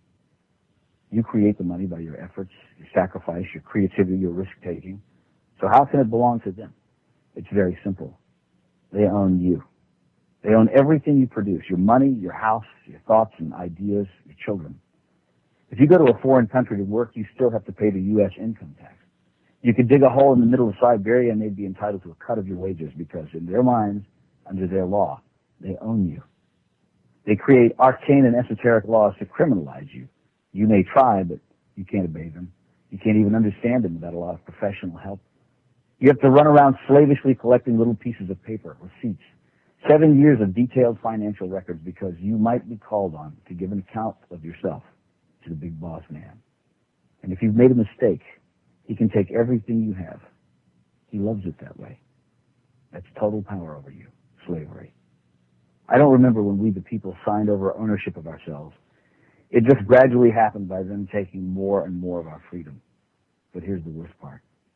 You create the money by your efforts, your sacrifice, your creativity, your risk-taking. So how can it belong to them? It's very simple. They own you. They own everything you produce, your money, your house, your thoughts and ideas, your children. If you go to a foreign country to work, you still have to pay the U.S. income tax. You could dig a hole in the middle of Siberia and they'd be entitled to a cut of your wages because in their minds, under their law, they own you. They create arcane and esoteric laws to criminalize you. You may try, but you can't obey them. You can't even understand them without a lot of professional help. You have to run around slavishly collecting little pieces of paper, receipts, 7 years of detailed financial records because you might be called on to give an account of yourself to the big boss man. And if you've made a mistake, he can take everything you have. He loves it that way. That's total power over you, slavery. I don't remember when we, the people, signed over ownership of ourselves. It just gradually happened by them taking more and more of our freedom. But here's the worst part.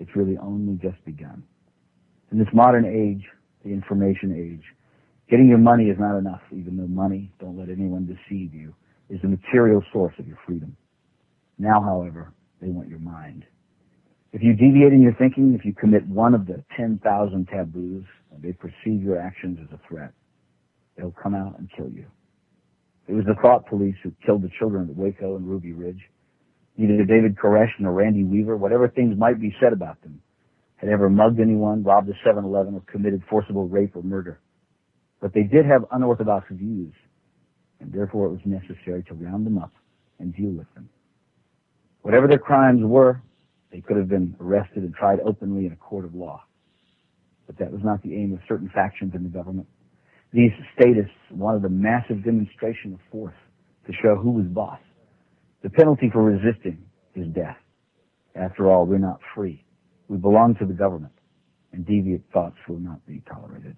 It's really only just begun. In this modern age, the information age, getting your money is not enough, even though money, don't let anyone deceive you, is the material source of your freedom. Now, however, they want your mind. If you deviate in your thinking, if you commit one of the 10,000 taboos, and they perceive your actions as a threat, they'll come out and kill you. It was the thought police who killed the children at Waco and Ruby Ridge. Neither David Koresh nor Randy Weaver, whatever things might be said about them, had ever mugged anyone, robbed a 7-Eleven, or committed forcible rape or murder. But they did have unorthodox views, and therefore it was necessary to round them up and deal with them. Whatever their crimes were, they could have been arrested and tried openly in a court of law. But that was not the aim of certain factions in the government. These statists wanted a massive demonstration of force to show who was boss. The penalty for resisting is death. After all, we're not free. We belong to the government, and deviant thoughts will not be tolerated.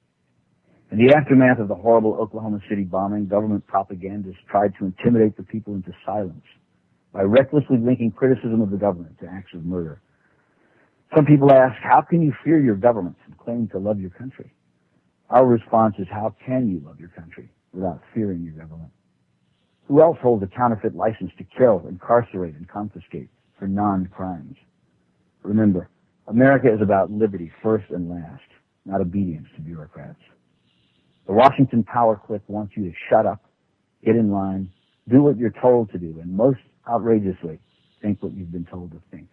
In the aftermath of the horrible Oklahoma City bombing, government propagandists tried to intimidate the people into silence by recklessly linking criticism of the government to acts of murder. Some people ask, how can you fear your government and claim to love your country? Our response is, how can you love your country without fearing your government? Who else holds a counterfeit license to kill, incarcerate, and confiscate for non-crimes? Remember, America is about liberty first and last, not obedience to bureaucrats. The Washington power clique wants you to shut up, get in line, do what you're told to do, and most outrageously, think what you've been told to think.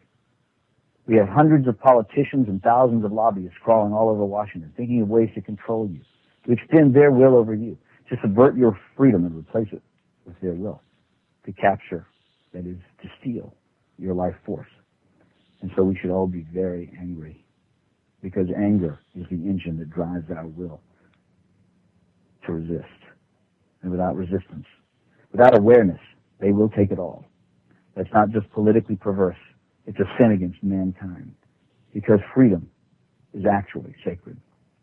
We have hundreds of politicians and thousands of lobbyists crawling all over Washington, thinking of ways to control you, to extend their will over you, to subvert your freedom and replace it with their will, to capture, that is, to steal your life force. And so we should all be very angry, because anger is the engine that drives our will to resist. And without resistance, without awareness, they will take it all. That's not just politically perverse. It's a sin against mankind, because freedom is actually sacred.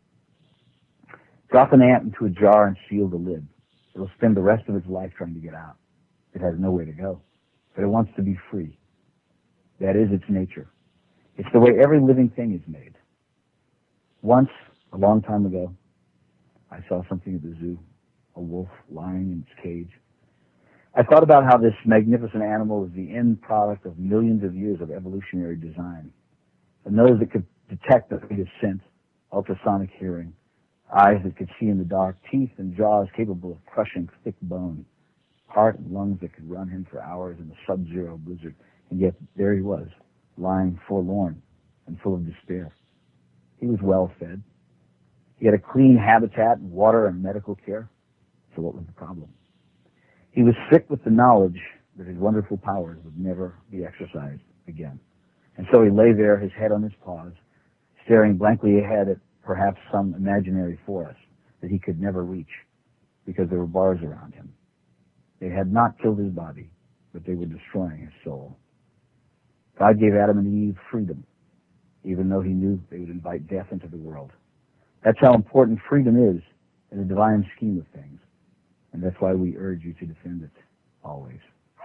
Drop an ant into a jar and seal the lid. It'll spend the rest of its life trying to get out. It has nowhere to go, but it wants to be free. That is its nature. It's the way every living thing is made. Once, a long time ago, I saw something at the zoo, a wolf lying in its cage. I thought about how this magnificent animal is the end product of millions of years of evolutionary design. A nose that could detect the faintest scent, ultrasonic hearing, eyes that could see in the dark, teeth and jaws capable of crushing thick bone, heart and lungs that could run him for hours in a sub-zero blizzard. And yet there he was, lying forlorn and full of despair. He was well fed. He had a clean habitat, water, and medical care. So what was the problem? He was sick with the knowledge that his wonderful powers would never be exercised again. And so he lay there, his head on his paws, staring blankly ahead at perhaps some imaginary forest that he could never reach because there were bars around him. They had not killed his body, but they were destroying his soul. God gave Adam and Eve freedom, even though he knew they would invite death into the world. That's how important freedom is in the divine scheme of things. And that's why we urge you to defend it always.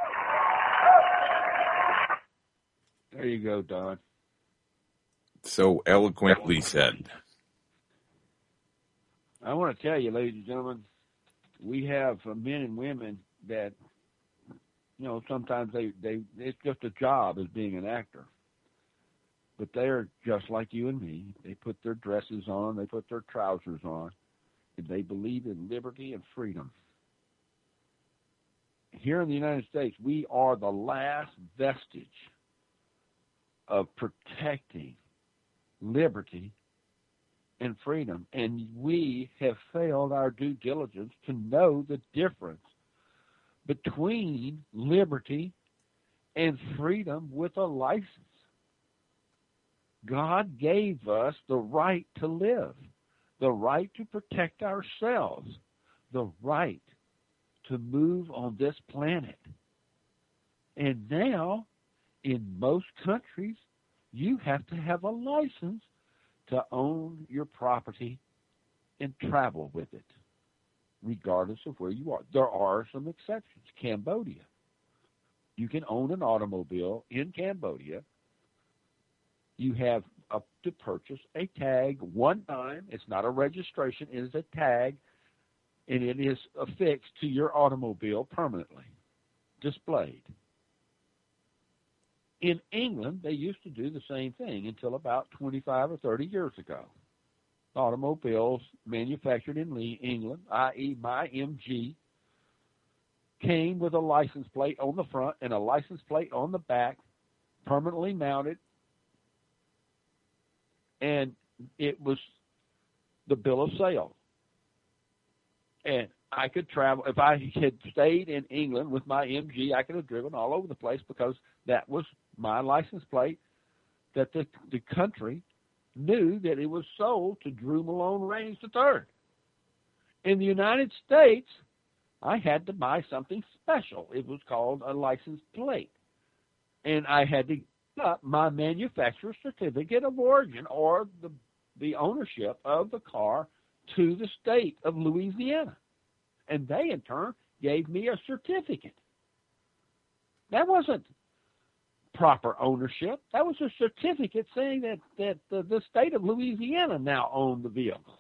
There you go, Don. So eloquently said. I want to tell you, ladies and gentlemen, we have men and women that, you know, sometimes it's just a job as being an actor. But they're just like you and me. They put their dresses on, they put their trousers on, and they believe in liberty and freedom. Here in the United States, we are the last vestige of protecting liberty and freedom. And we have failed our due diligence to know the difference between liberty and freedom with a license. God gave us the right to live, the right to protect ourselves, the right to move on this planet. And now, in most countries, you have to have a license to own your property and travel with it, regardless of where you are. There are some exceptions. Cambodia. You can own an automobile in Cambodia you have to purchase a tag one time. It's not a registration. It is a tag, and it is affixed to your automobile permanently, displayed. In England, they used to do the same thing until about 25 or 30 years ago. Automobiles manufactured in England, i.e. my MG, came with a license plate on the front and a license plate on the back, permanently mounted, and it was the bill of sale. And I could travel. If I had stayed in England with my MG, I could have driven all over the place because that was my license plate, that the country knew that it was sold to Drew Malone Raines III. In the United States, I had to buy something special. It was called a license plate. And I had to get up my manufacturer's certificate of origin or the ownership of the car to the state of Louisiana. And they, in turn, gave me a certificate. That wasn't proper ownership. That was a certificate saying that the state of Louisiana now owned the vehicle.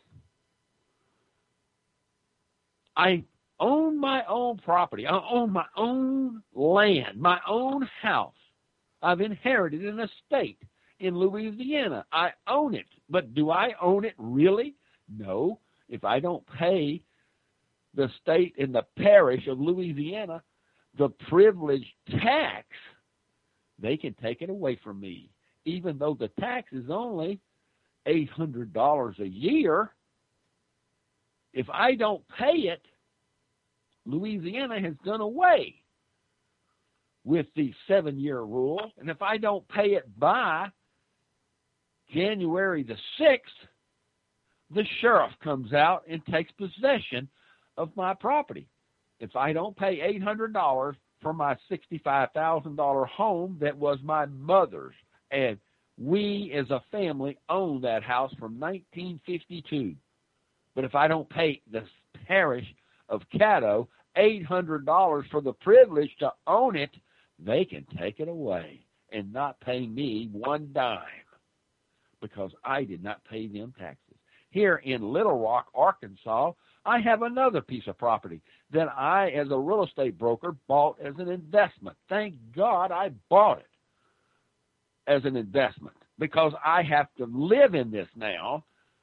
I own my own property. I own my own land, my own house. I've inherited an estate in Louisiana. I own it. But do I own it really? No. If I don't pay the state and the parish of Louisiana the privilege tax, they can take it away from me. Even though the tax is only $800 a year, if I don't pay it, Louisiana has done away with the 7-year rule. And if I don't pay it by January the 6th, the sheriff comes out and takes possession of my property. If I don't pay $800 for my $65,000 home that was my mother's, and we as a family own that house from 1952. But if I don't pay the parish of Caddo $800 for the privilege to own it, they can take it away and not pay me one dime because I did not pay them taxes. Here in Little Rock, Arkansas, I have another piece of property that I, as a real estate broker, bought as an investment. Thank God I bought it as an investment because I have to live in this now.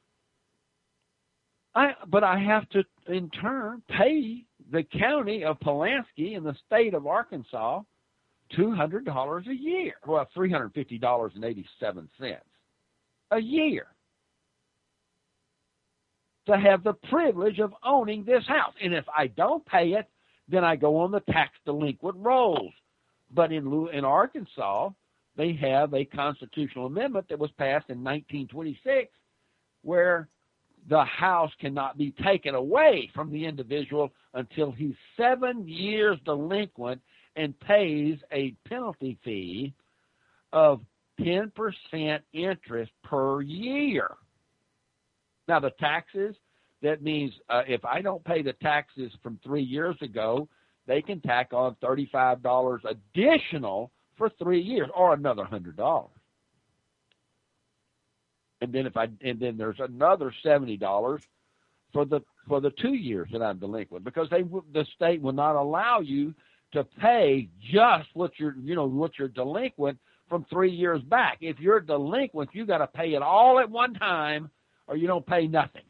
But I have to, in turn, pay the county of Pulaski in the state of Arkansas $200 a year. Well, $350.87 a year to have the privilege of owning this house. And if I don't pay it, then I go on the tax delinquent rolls. But in Arkansas, they have a constitutional amendment that was passed in 1926 where the house cannot be taken away from the individual until he's 7 years delinquent and pays a penalty fee of 10% interest per year. Now, the taxes, that means if I don't pay the taxes from 3 years ago, they can tack on $35 additional for 3 years or another $100. And then there's another $70 for the 2 years that I'm delinquent because the state will not allow you to pay just what you're delinquent from 3 years back. If you're delinquent, you got to pay it all at one time or you don't pay nothing.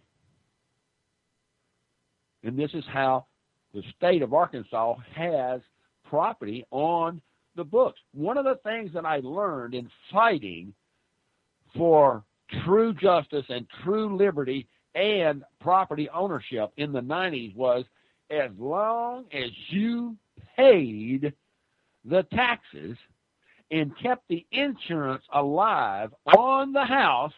And this is how the state of Arkansas has property on the books. One of the things that I learned in fighting for true justice and true liberty and property ownership in the 90s was as long as you paid the taxes and kept the insurance alive on the house,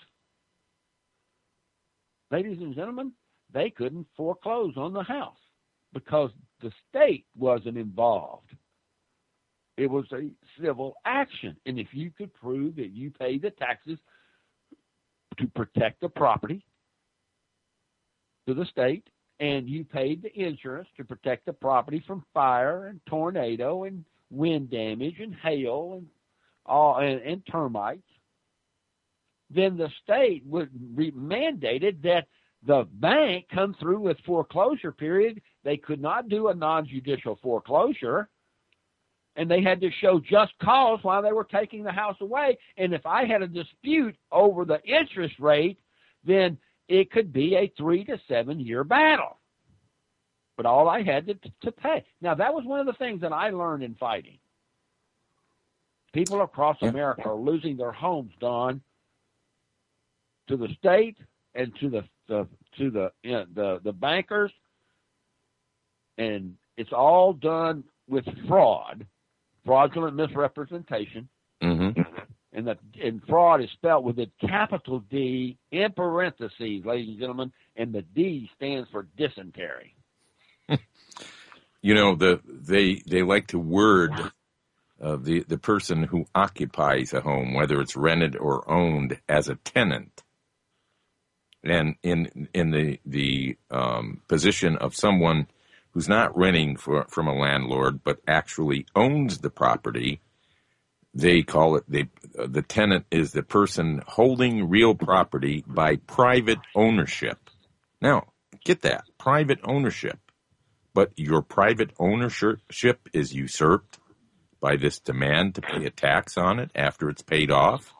ladies and gentlemen, they couldn't foreclose on the house because the state wasn't involved. It was a civil action. And if you could prove that you paid the taxes to protect the property to the state, and you paid the insurance to protect the property from fire and tornado and wind damage and hail and termites, then the state would mandated that the bank come through with foreclosure period. They could not do a non-judicial foreclosure, and they had to show just cause while they were taking the house away. And if I had a dispute over the interest rate, then it could be a 3 to 7 year battle. But all I had to pay. Now, that was one of the things that I learned in fighting. People across America are losing their homes, Don, to the state and to the bankers, and it's all done with fraudulent misrepresentation, and fraud is spelled with a capital D in parentheses, ladies and gentlemen, and the D stands for dysentery. You know, they like to word the person who occupies a home, whether it's rented or owned, as a tenant. And in the position of someone who's not renting from a landlord but actually owns the property, they call it the tenant is the person holding real property by private ownership. Now, get that, private ownership. But your private ownership is usurped by this demand to pay a tax on it after it's paid off,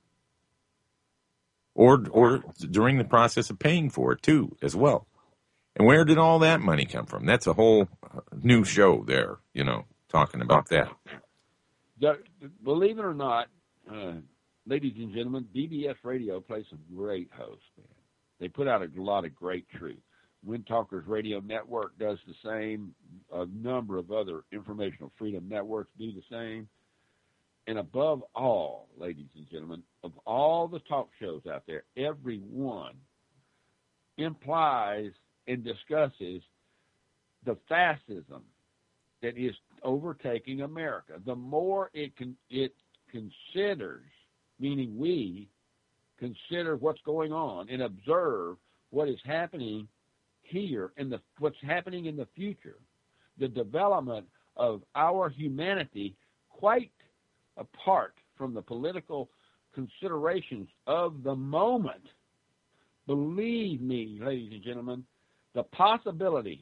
or during the process of paying for it too, as well. And where did all that money come from? That's a whole new show there, you know, talking about that. Believe it or not, ladies and gentlemen, BBS Radio plays some great hosts. They put out a lot of great truth. Wind Talkers Radio Network does the same. A number of other informational freedom networks do the same. And above all, ladies and gentlemen, of all the talk shows out there, every one implies and discusses the fascism that is overtaking America. The more it considers, meaning we consider what's going on and observe what is happening here and what's happening in the future, the development of our humanity, quite apart from the political considerations of the moment. Believe me, ladies and gentlemen, the possibility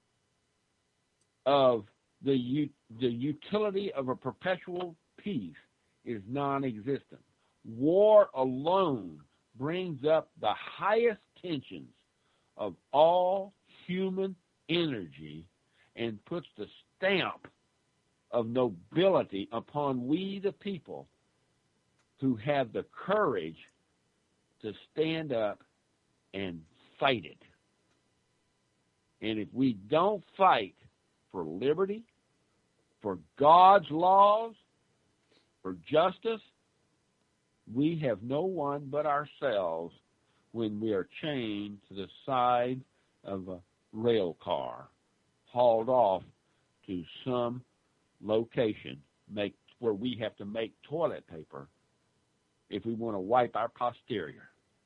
of the utility of a perpetual peace is non-existent. War alone brings up the highest tensions of all human energy and puts the stamp of nobility upon we the people who have the courage to stand up and fight it. And if we don't fight for liberty, for God's laws, for justice, we have no one but ourselves when we are chained to the side of a rail car, hauled off to some location where we have to make toilet paper if we want to wipe our posterior.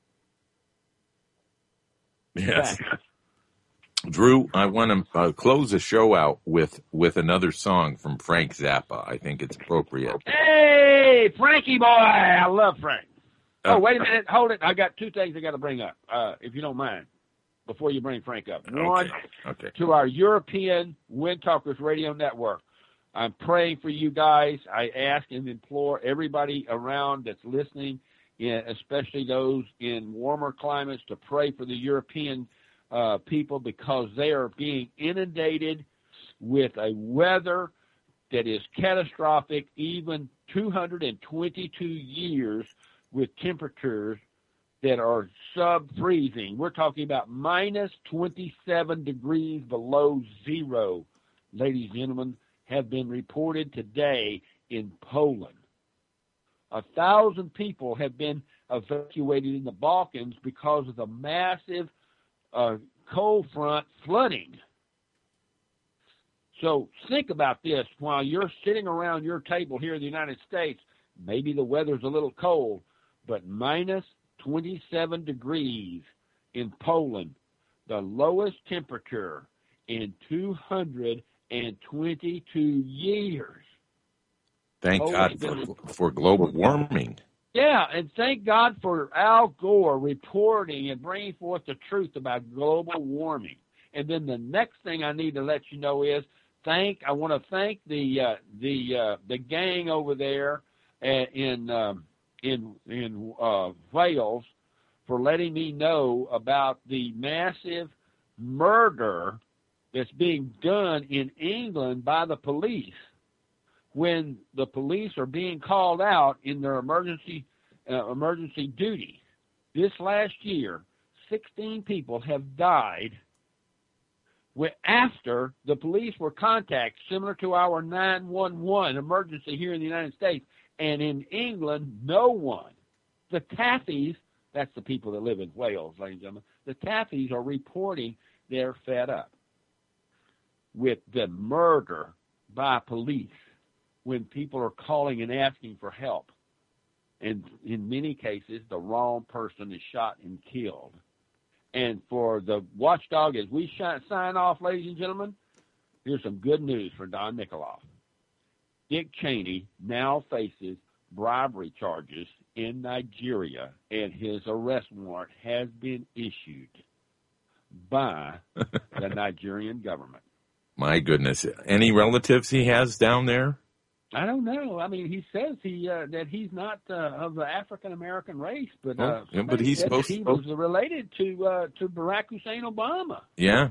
Yes. Drew, I want to close the show out with another song from Frank Zappa. I think it's appropriate. Hey, Frankie boy! I love Frank. Oh, wait a minute. Hold it. I got two things I got to bring up, if you don't mind, before you bring Frank up. One, to our European Wind Talkers Radio Network. I'm praying for you guys. I ask and implore everybody around that's listening, especially those in warmer climates, to pray for the European people, because they are being inundated with a weather that is catastrophic, even 222 years with temperatures that are sub-freezing. We're talking about minus 27 degrees below zero, ladies and gentlemen, have been reported today in Poland. 1,000 people have been evacuated in the Balkans because of the massive cold front flooding. So think about this. While you're sitting around your table here in the United States, maybe the weather's a little cold, but minus 27 degrees in Poland, the lowest temperature in 222 years. Thank God for global warming. Yeah, and thank God for Al Gore reporting and bringing forth the truth about global warming. And then the next thing I need to let you know is I want to thank the gang over there in Wales for letting me know about the massive murder that's being done in England by the police when the police are being called out in their emergency duty. This last year, 16 people have died after the police were contacted, similar to our 911 emergency here in the United States. And in England, no one. The Taffies, that's the people that live in Wales, ladies and gentlemen, the Taffies are reporting they're fed up with the murder by police when people are calling and asking for help. And in many cases, the wrong person is shot and killed. And for the watchdog, as we sign off, ladies and gentlemen, here's some good news for Don Nickoloff. Dick Cheney now faces bribery charges in Nigeria, and his arrest warrant has been issued by the Nigerian government. My goodness. Any relatives he has down there? I don't know. I mean, he says that he's not of the African American race, but but he's supposed he was related to Barack Hussein Obama. Yeah.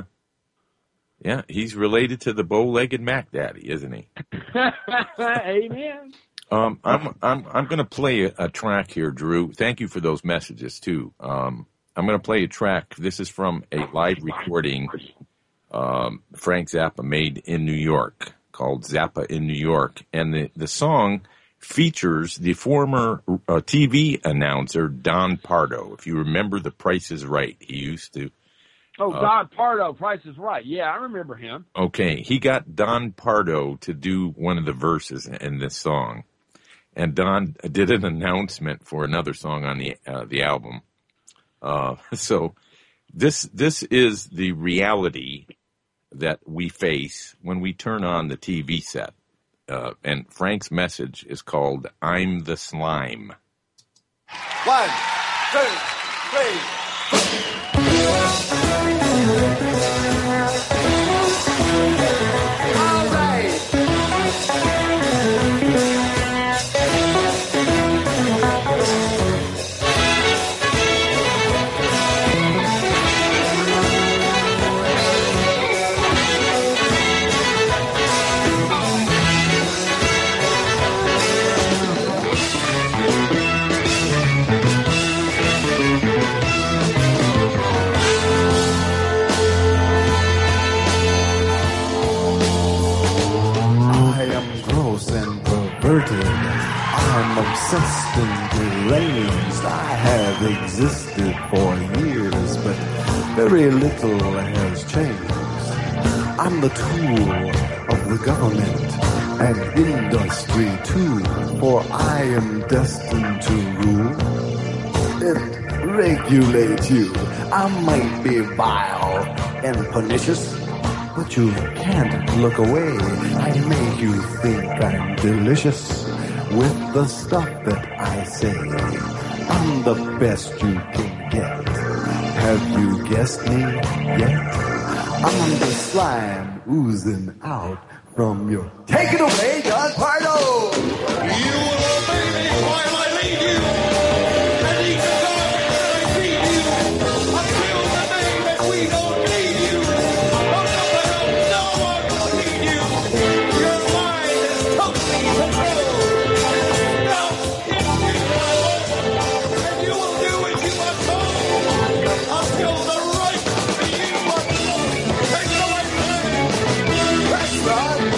He's related to the bow-legged Mac Daddy, isn't he? Amen. I'm going to play a track here, Drew. Thank you for those messages too. I'm going to play a track. This is from a live recording Frank Zappa made in New York, called Zappa in New York. And the song features the former TV announcer, Don Pardo. If you remember The Price is Right, he used to. Don Pardo, Price is Right. Yeah, I remember him. Okay, he got Don Pardo to do one of the verses in this song. And Don did an announcement for another song on the album. So this is the reality that we face when we turn on the TV set. And Frank's message is called, I'm the Slime. 1, 2, 3. All right. I'm obsessed and deranged. I have existed for years, but very little has changed. I'm the tool of the government and industry too, for I am destined to rule and regulate you. I might be vile and pernicious, but you can't look away. I make you think I'm delicious with the stuff that I say. I'm the best you can get. Have you guessed me yet? I'm the slime oozing out from your... Take it away, Don Pardo! You will obey me while I lead you. And each time I feed you, until the day that we don't need you. No one will need you. Your mind is totally controlled. Now, if you know, and you will do as you are told, until the right for you are told. Take it away, man. That's right.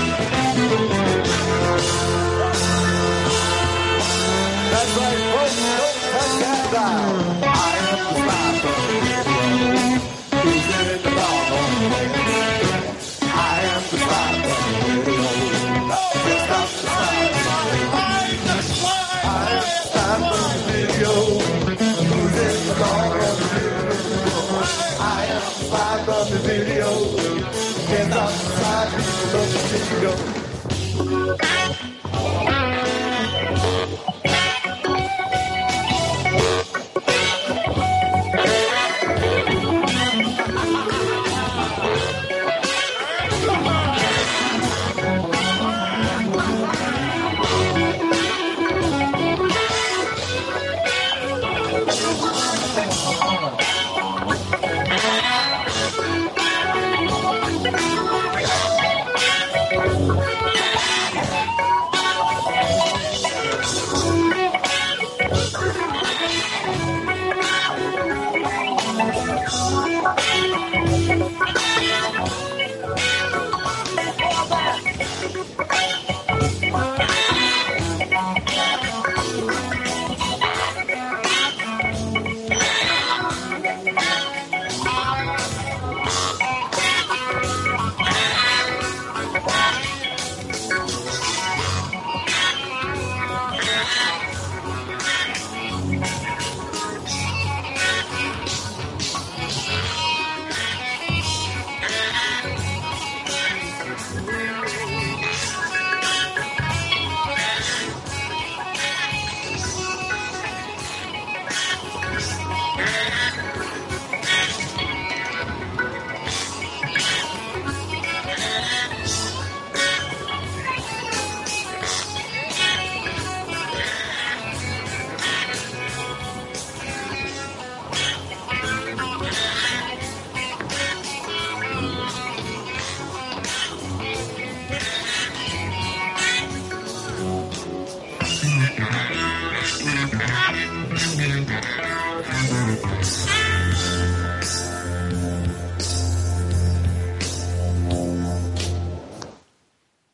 That's right, folks. Don't touch that dial. I am the slime. Who's in the dog on the way? I am the slime. Just stop the slime. I'm the slime. I am the slime from the video. Who's in the dog on the video? I am the slime from the video. Can't stop the slime. Love the video.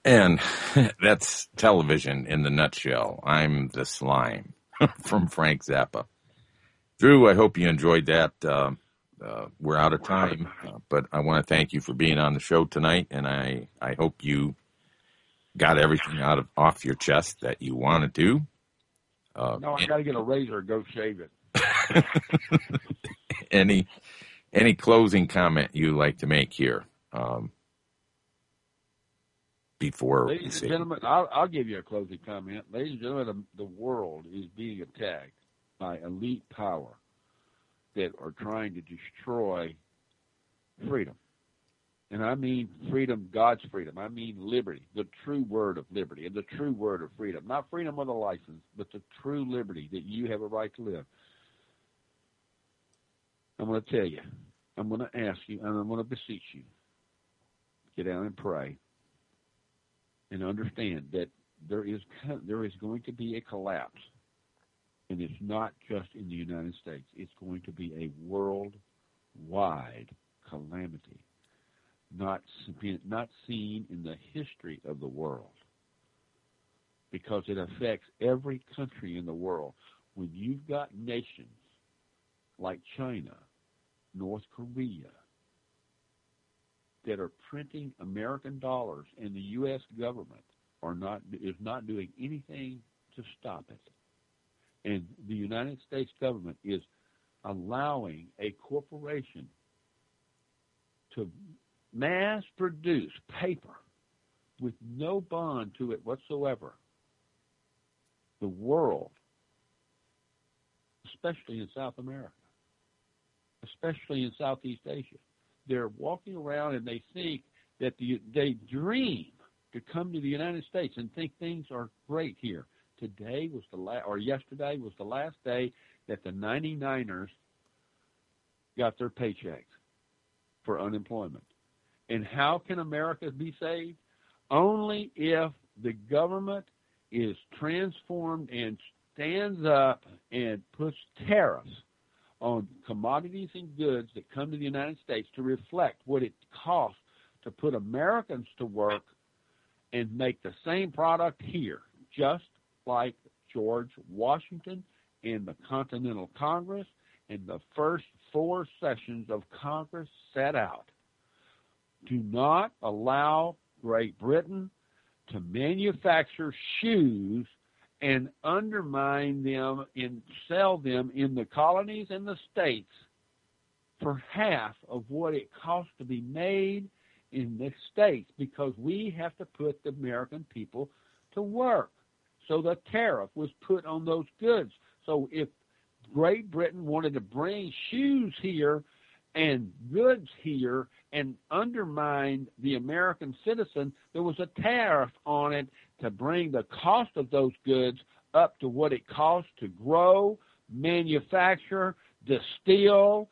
And that's television in the nutshell. I'm the slime from Frank Zappa. Drew, I hope you enjoyed that. We're out of time, but I want to thank you for being on the show tonight, and I hope you got everything off your chest that you want to do. No, I got to get a razor and go shave it. Any closing comment you like to make here? Before, ladies and gentlemen, I'll give you a closing comment. Ladies and gentlemen, the world is being attacked by elite power that are trying to destroy freedom. And I mean freedom, God's freedom. I mean liberty, the true word of liberty and the true word of freedom. Not freedom with a license, but the true liberty that you have a right to live. I'm going to tell you, I'm going to ask you, and I'm going to beseech you, get down and pray. And understand that there is going to be a collapse, and it's not just in the United States. It's going to be a worldwide calamity, not seen in the history of the world, because it affects every country in the world. When you've got nations like China, North Korea, that are printing American dollars, and the U.S. government is not doing anything to stop it. And the United States government is allowing a corporation to mass produce paper with no bond to it whatsoever. The world, especially in South America, especially in Southeast Asia, they're walking around and they think that they dream to come to the United States and think things are great here. Yesterday was the last day that the 99ers got their paychecks for unemployment. And how can America be saved? Only if the government is transformed and stands up and puts tariffs on commodities and goods that come to the United States to reflect what it costs to put Americans to work and make the same product here, just like George Washington and the Continental Congress and the first 4 sessions of Congress set out. Do not allow Great Britain to manufacture shoes and undermine them and sell them in the colonies and the states for half of what it costs to be made in the states, because we have to put the American people to work. So the tariff was put on those goods. So if Great Britain wanted to bring shoes here and goods here and undermine the American citizen, there was a tariff on it to bring the cost of those goods up to what it costs to grow, manufacture, distill,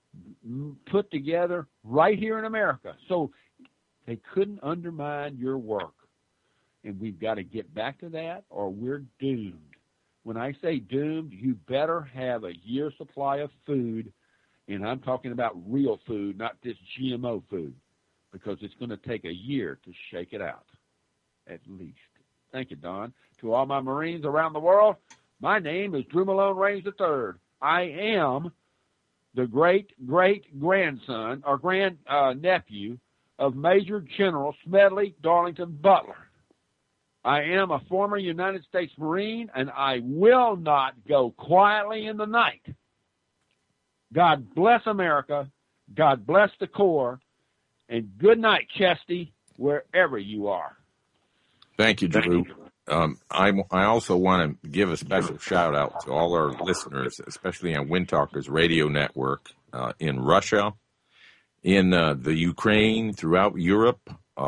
put together right here in America. So they couldn't undermine your work. And we've got to get back to that, or we're doomed. When I say doomed, you better have a year's supply of food, and I'm talking about real food, not this GMO food, because it's going to take a year to shake it out, at least. Thank you, Don. To all my Marines around the world, my name is Drew Malone Raines III. I am the great-great-grandson or grand-nephew of Major General Smedley Darlington Butler. I am a former United States Marine, and I will not go quietly in the night. God bless America. God bless the Corps. And good night, Chesty, wherever you are. Thank you, Drew. I also want to give a special shout-out to all our listeners, especially on Wind Talkers Radio Network in Russia, in the Ukraine, throughout Europe,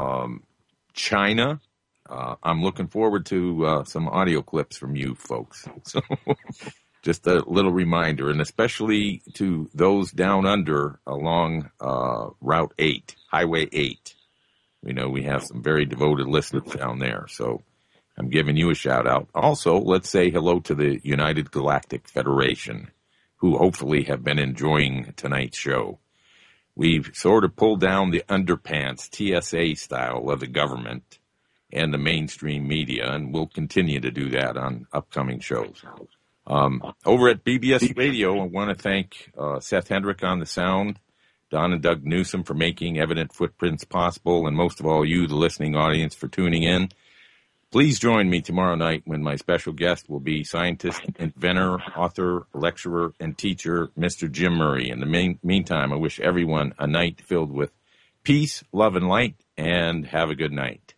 China. I'm looking forward to some audio clips from you folks. So just a little reminder, and especially to those down under along Route 8, Highway 8. We know we have some very devoted listeners down there, so I'm giving you a shout-out. Also, let's say hello to the United Galactic Federation, who hopefully have been enjoying tonight's show. We've sort of pulled down the underpants, TSA style, of the government, and the mainstream media, and we'll continue to do that on upcoming shows. Over at BBS Radio, I want to thank Seth Hendrick on the sound, Don and Doug Newsom for making Evident Footprints possible, and most of all, you, the listening audience, for tuning in. Please join me tomorrow night when my special guest will be scientist, inventor, author, lecturer, and teacher, Mr. Jim Murray. In the meantime, I wish everyone a night filled with peace, love, and light, and have a good night.